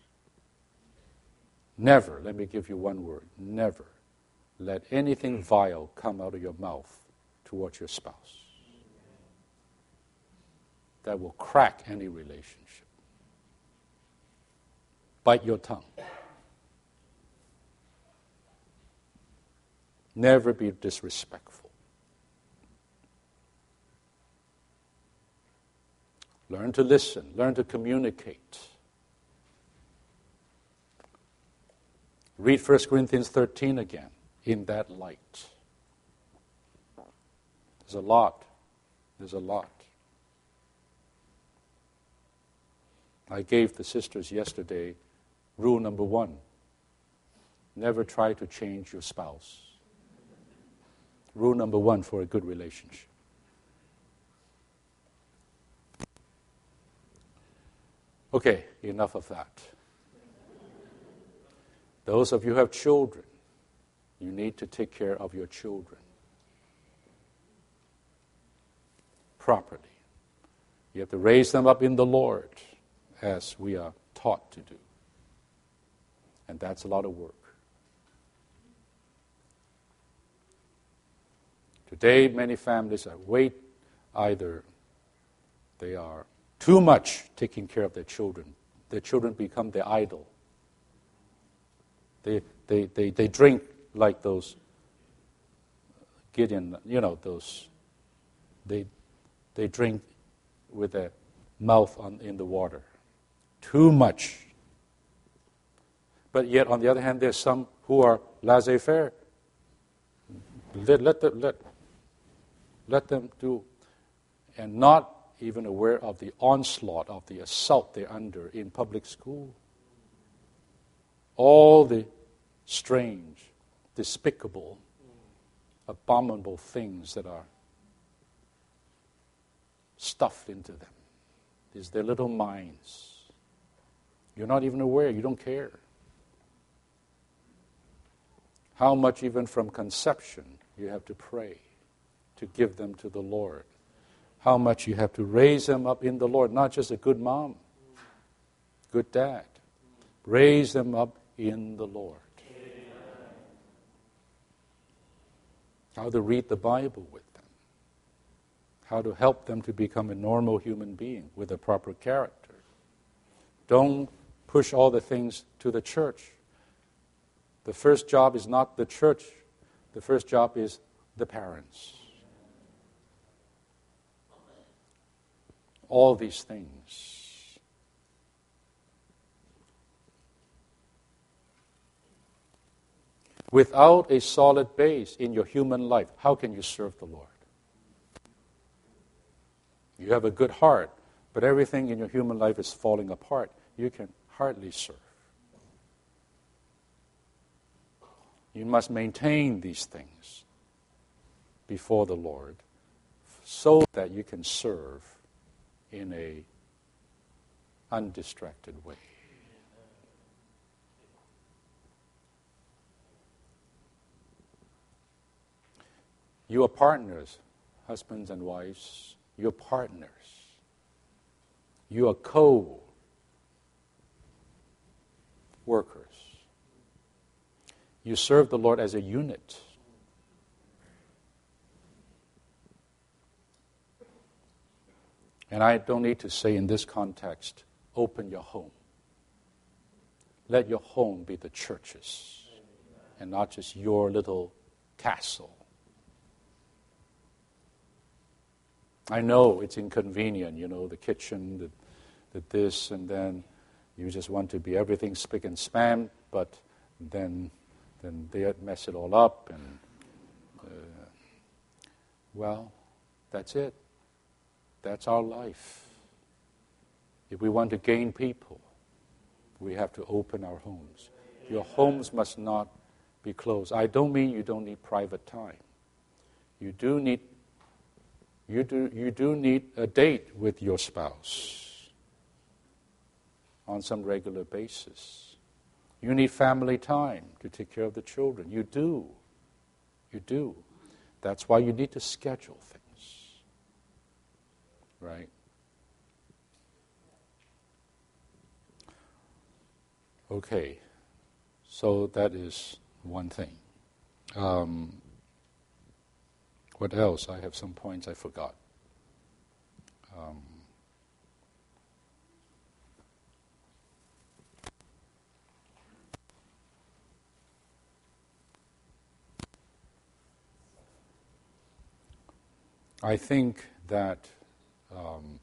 Never, let me give you one word, never let anything vile come out of your mouth towards your spouse. That will crack any relationship. Bite your tongue. Never be disrespectful. Learn to listen. Learn to communicate. Read First Corinthians thirteen again in that light. There's a lot. There's a lot. I gave the sisters yesterday rule number one. Never try to change your spouse. Rule number one for a good relationship. Okay, enough of that. Those of you who have children, you need to take care of your children properly. You have to raise them up in the Lord as we are taught to do. And that's a lot of work. Today, many families are wait either they are too much taking care of their children. Their children become their idol. They, they, they, they drink like those Gideon, you know, those, they, they drink with their mouth on, in the water. Too much. But yet, on the other hand, there's some who are laissez-faire. Let, let, them, let, let them do, and not even aware of the onslaught, of the assault they're under in public school. All the strange, despicable, abominable things that are stuffed into them is their little minds. You're not even aware, you don't care. How much even from conception you have to pray to give them to the Lord. How much you have to raise them up in the Lord, not just a good mom, good dad. Raise them up in the Lord. How to read the Bible with them. How to help them to become a normal human being with a proper character. Don't push all the things to the church. The first job is not the church. The first job is the parents. All these things. Without a solid base in your human life, how can you serve the Lord? You have a good heart, but everything in your human life is falling apart. You can hardly serve. You must maintain these things before the Lord so that you can serve in a undistracted way. You are partners, husbands and wives. You're partners. You are co-workers. You serve the Lord as a unit. And I don't need to say in this context, open your home. Let your home be the churches and not just your little castle. I know it's inconvenient, you know, the kitchen, the, the this, and then you just want to be everything spick and span, but then then they mess it all up, and uh, well, that's it. That's our life. If we want to gain people, we have to open our homes. Your homes must not be closed. I don't mean you don't need private time. You do need you do you do need a date with your spouse on some regular basis. You need family time to take care of the children. You do. You do. That's why you need to schedule things. Right? Okay. So that is one thing. Um, what else? I have some points I forgot. Um, I think that um,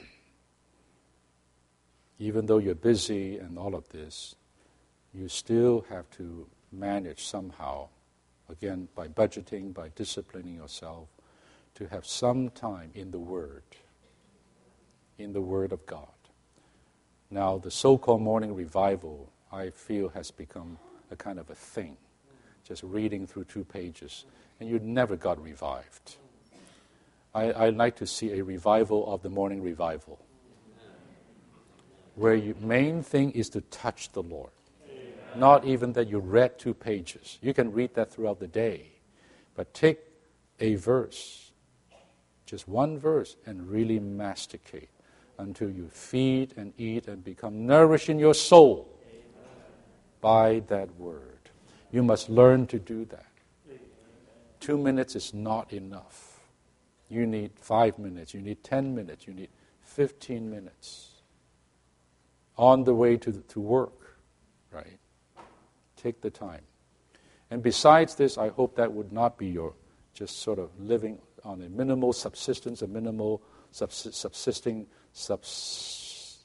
even though you're busy and all of this, you still have to manage somehow, again, by budgeting, by disciplining yourself, to have some time in the Word, in the Word of God. Now, the so-called morning revival, I feel, has become a kind of a thing, just reading through two pages, and you never got revived. I, I like to see a revival of the morning revival, where your main thing is to touch the Lord. Amen. Not even that you read two pages. You can read that throughout the day. But take a verse, just one verse, and really masticate until you feed and eat and become nourished in your soul. Amen. By that word. You must learn to do that. Amen. Two minutes is not enough. You need five minutes, you need ten minutes, you need fifteen minutes. On the way to, to work, right? Take the time. And besides this, I hope that would not be your just sort of living on a minimal subsistence, a minimal subs- subsisting subs-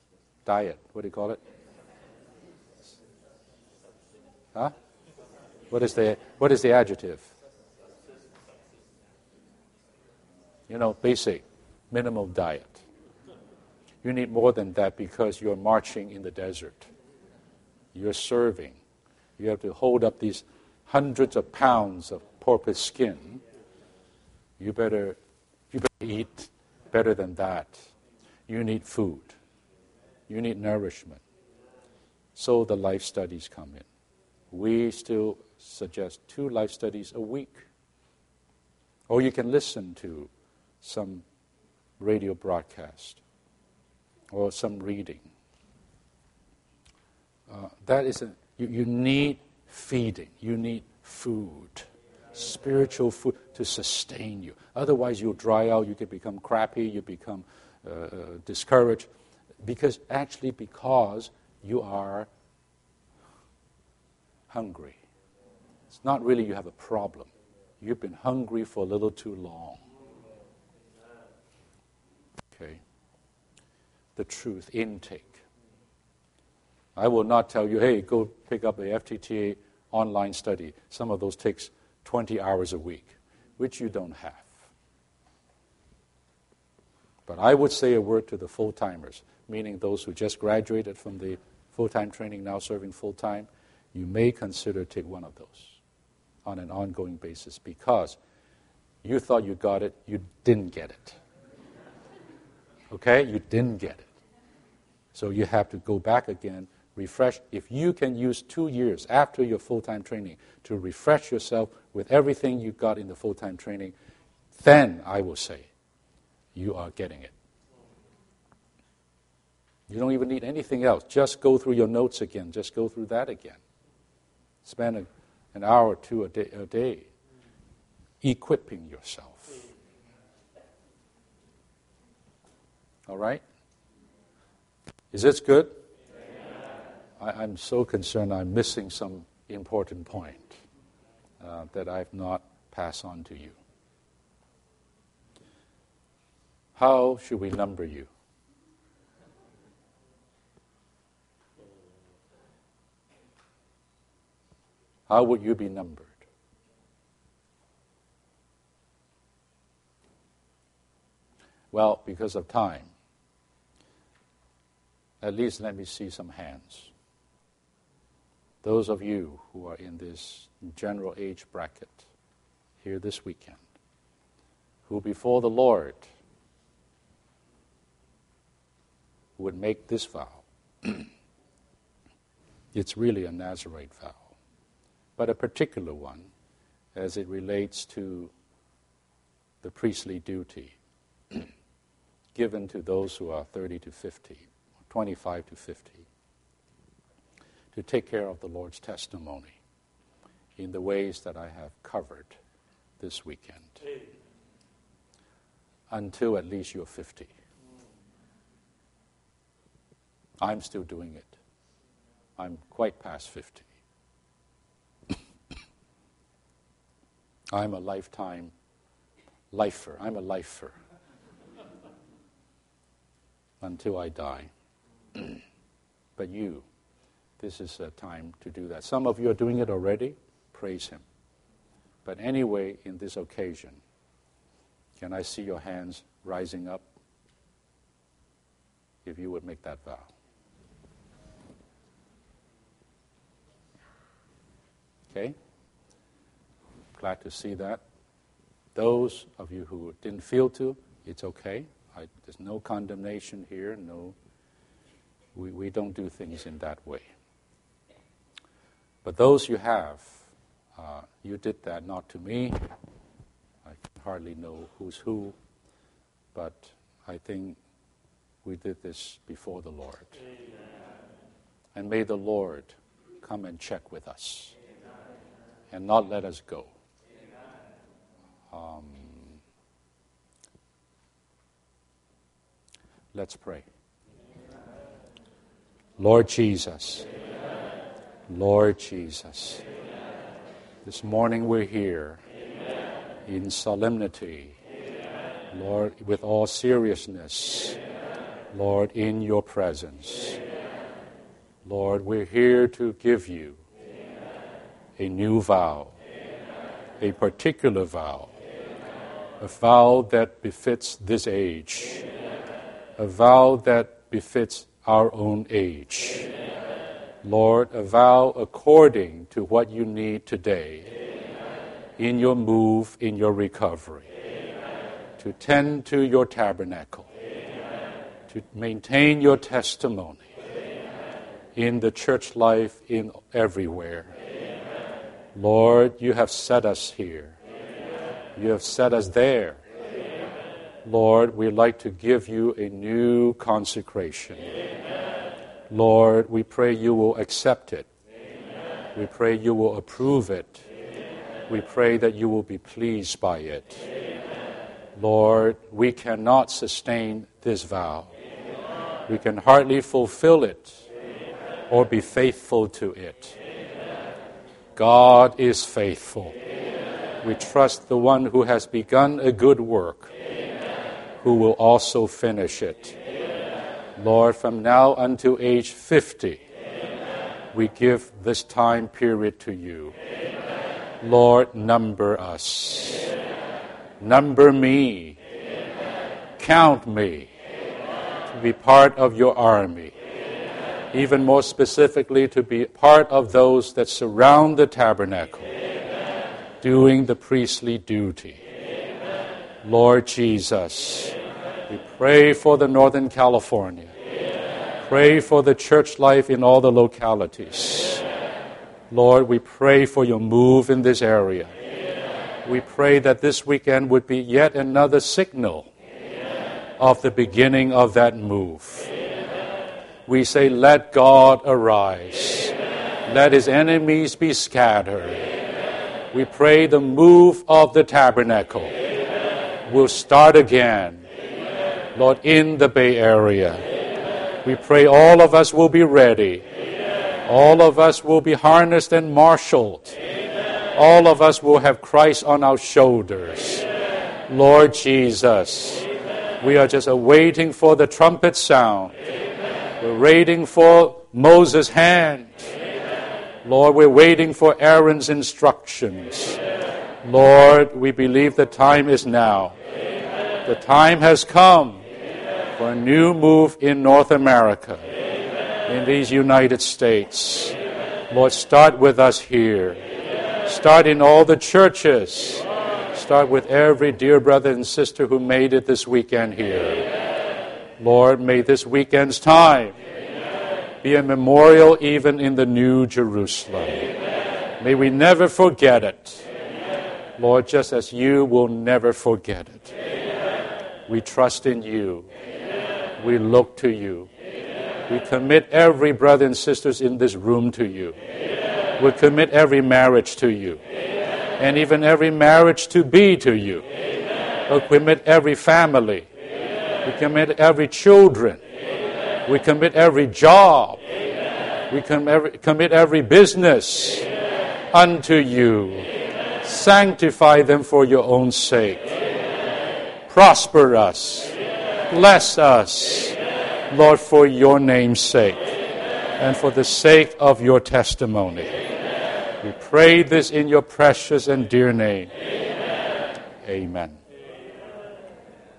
diet. What do you call it? Huh? What is the what is the adjective? You know, basic, minimal diet. You need more than that because you're marching in the desert. You're serving. You have to hold up these hundreds of pounds of porpoise skin. You better, you better eat better than that. You need food. You need nourishment. So the life studies come in. We still suggest two life studies a week. Or you can listen to some radio broadcast or some reading. Uh, that is a, you, you need feeding. You need food, spiritual food to sustain you. Otherwise, you'll dry out. You can become crappy. You become uh, discouraged, because actually because you are hungry. It's not really you have a problem. You've been hungry for a little too long. Okay. The truth, intake. I will not tell you, hey, go pick up a F T T A online study. Some of those takes twenty hours a week, which you don't have. But I would say a word to the full-timers, meaning those who just graduated from the full-time training, now serving full-time. You may consider take one of those on an ongoing basis, because you thought you got it, you didn't get it. Okay? You didn't get it. So you have to go back again, refresh. If you can use two years after your full-time training to refresh yourself with everything you got in the full-time training, then I will say you are getting it. You don't even need anything else. Just go through your notes again. Just go through that again. Spend a, an hour or two a day, a day equipping yourself. All right? Is this good? I, I'm so concerned I'm missing some important point uh, that I've not passed on to you. How should we number you? How would you be numbered? Well, because of time, at least let me see some hands. Those of you who are in this general age bracket here this weekend, who before the Lord would make this vow. It's really a Nazarite vow, but a particular one as it relates to the priestly duty given to those who are thirty to fifty, twenty-five to fifty, to take care of the Lord's testimony in the ways that I have covered this weekend, until at least you're fifty. I'm still doing it. I'm quite past fifty. I'm a lifetime lifer. I'm a lifer until I die. But you, this is a time to do that. Some of you are doing it already. Praise Him. But anyway, in this occasion, can I see your hands rising up if you would make that vow? Okay? Glad to see that. Those of you who didn't feel to, it's okay. I, there's no condemnation here. No, we, we don't do things in that way. But those you have, uh, you did that not to me. I hardly know who's who, but I think we did this before the Lord. Amen. And may the Lord come and check with us. And not let us go. Um, let's pray. Lord Jesus. Lord Jesus. This morning we're here in solemnity. Lord, with all seriousness. Lord, in your presence. Lord, we're here to give you a new vow, a particular vow, a vow that befits this age, a vow that befits our own age. Lord, a vow according to what you need today in your move, in your recovery, to tend to your tabernacle, to maintain your testimony in the church life, in everywhere. Lord, you have set us here. You have set us there. Lord, we'd like to give you a new consecration. Lord, we pray you will accept it. We pray you will approve it. We pray that you will be pleased by it. Lord, we cannot sustain this vow. We can hardly fulfill it or be faithful to it. God is faithful. We trust the one who has begun a good work, who will also finish it. Lord, from now until age fifty, we give this time period to you. Lord, number us. Number me. Count me to be part of your army. Even more specifically, to be part of those that surround the tabernacle, doing the priestly duty. Lord Jesus, we pray for the Northern California. Pray for the church life in all the localities. Lord, we pray for your move in this area. We pray that this weekend would be yet another signal of the beginning of that move. We say, let God arise. Let his enemies be scattered. We pray the move of the tabernacle will start again, Lord, in the Bay Area. We pray all of us will be ready. All of us will be harnessed and marshaled. All of us will have Christ on our shoulders. Lord Jesus, we are just awaiting for the trumpet sound. We're waiting for Moses' hand. Lord, we're waiting for Aaron's instructions. Lord, we believe the time is now. The time has come for a new move in North America, in these United States. Lord, start with us here. Start in all the churches. Start with every dear brother and sister who made it this weekend here. Lord, may this weekend's time be a memorial even in the New Jerusalem. May we never forget it. Lord, just as you will never forget it. We trust in you. We look to you. We commit every brother and sisters in this room to you. We commit every marriage to you. And even every marriage to be to you. We commit every family. We commit every children. We commit every job. We commit every business unto you. Sanctify them for your own sake. Prosper us. Bless us, Lord, for your name's sake and for the sake of your testimony. We pray this in your precious and dear name. Amen.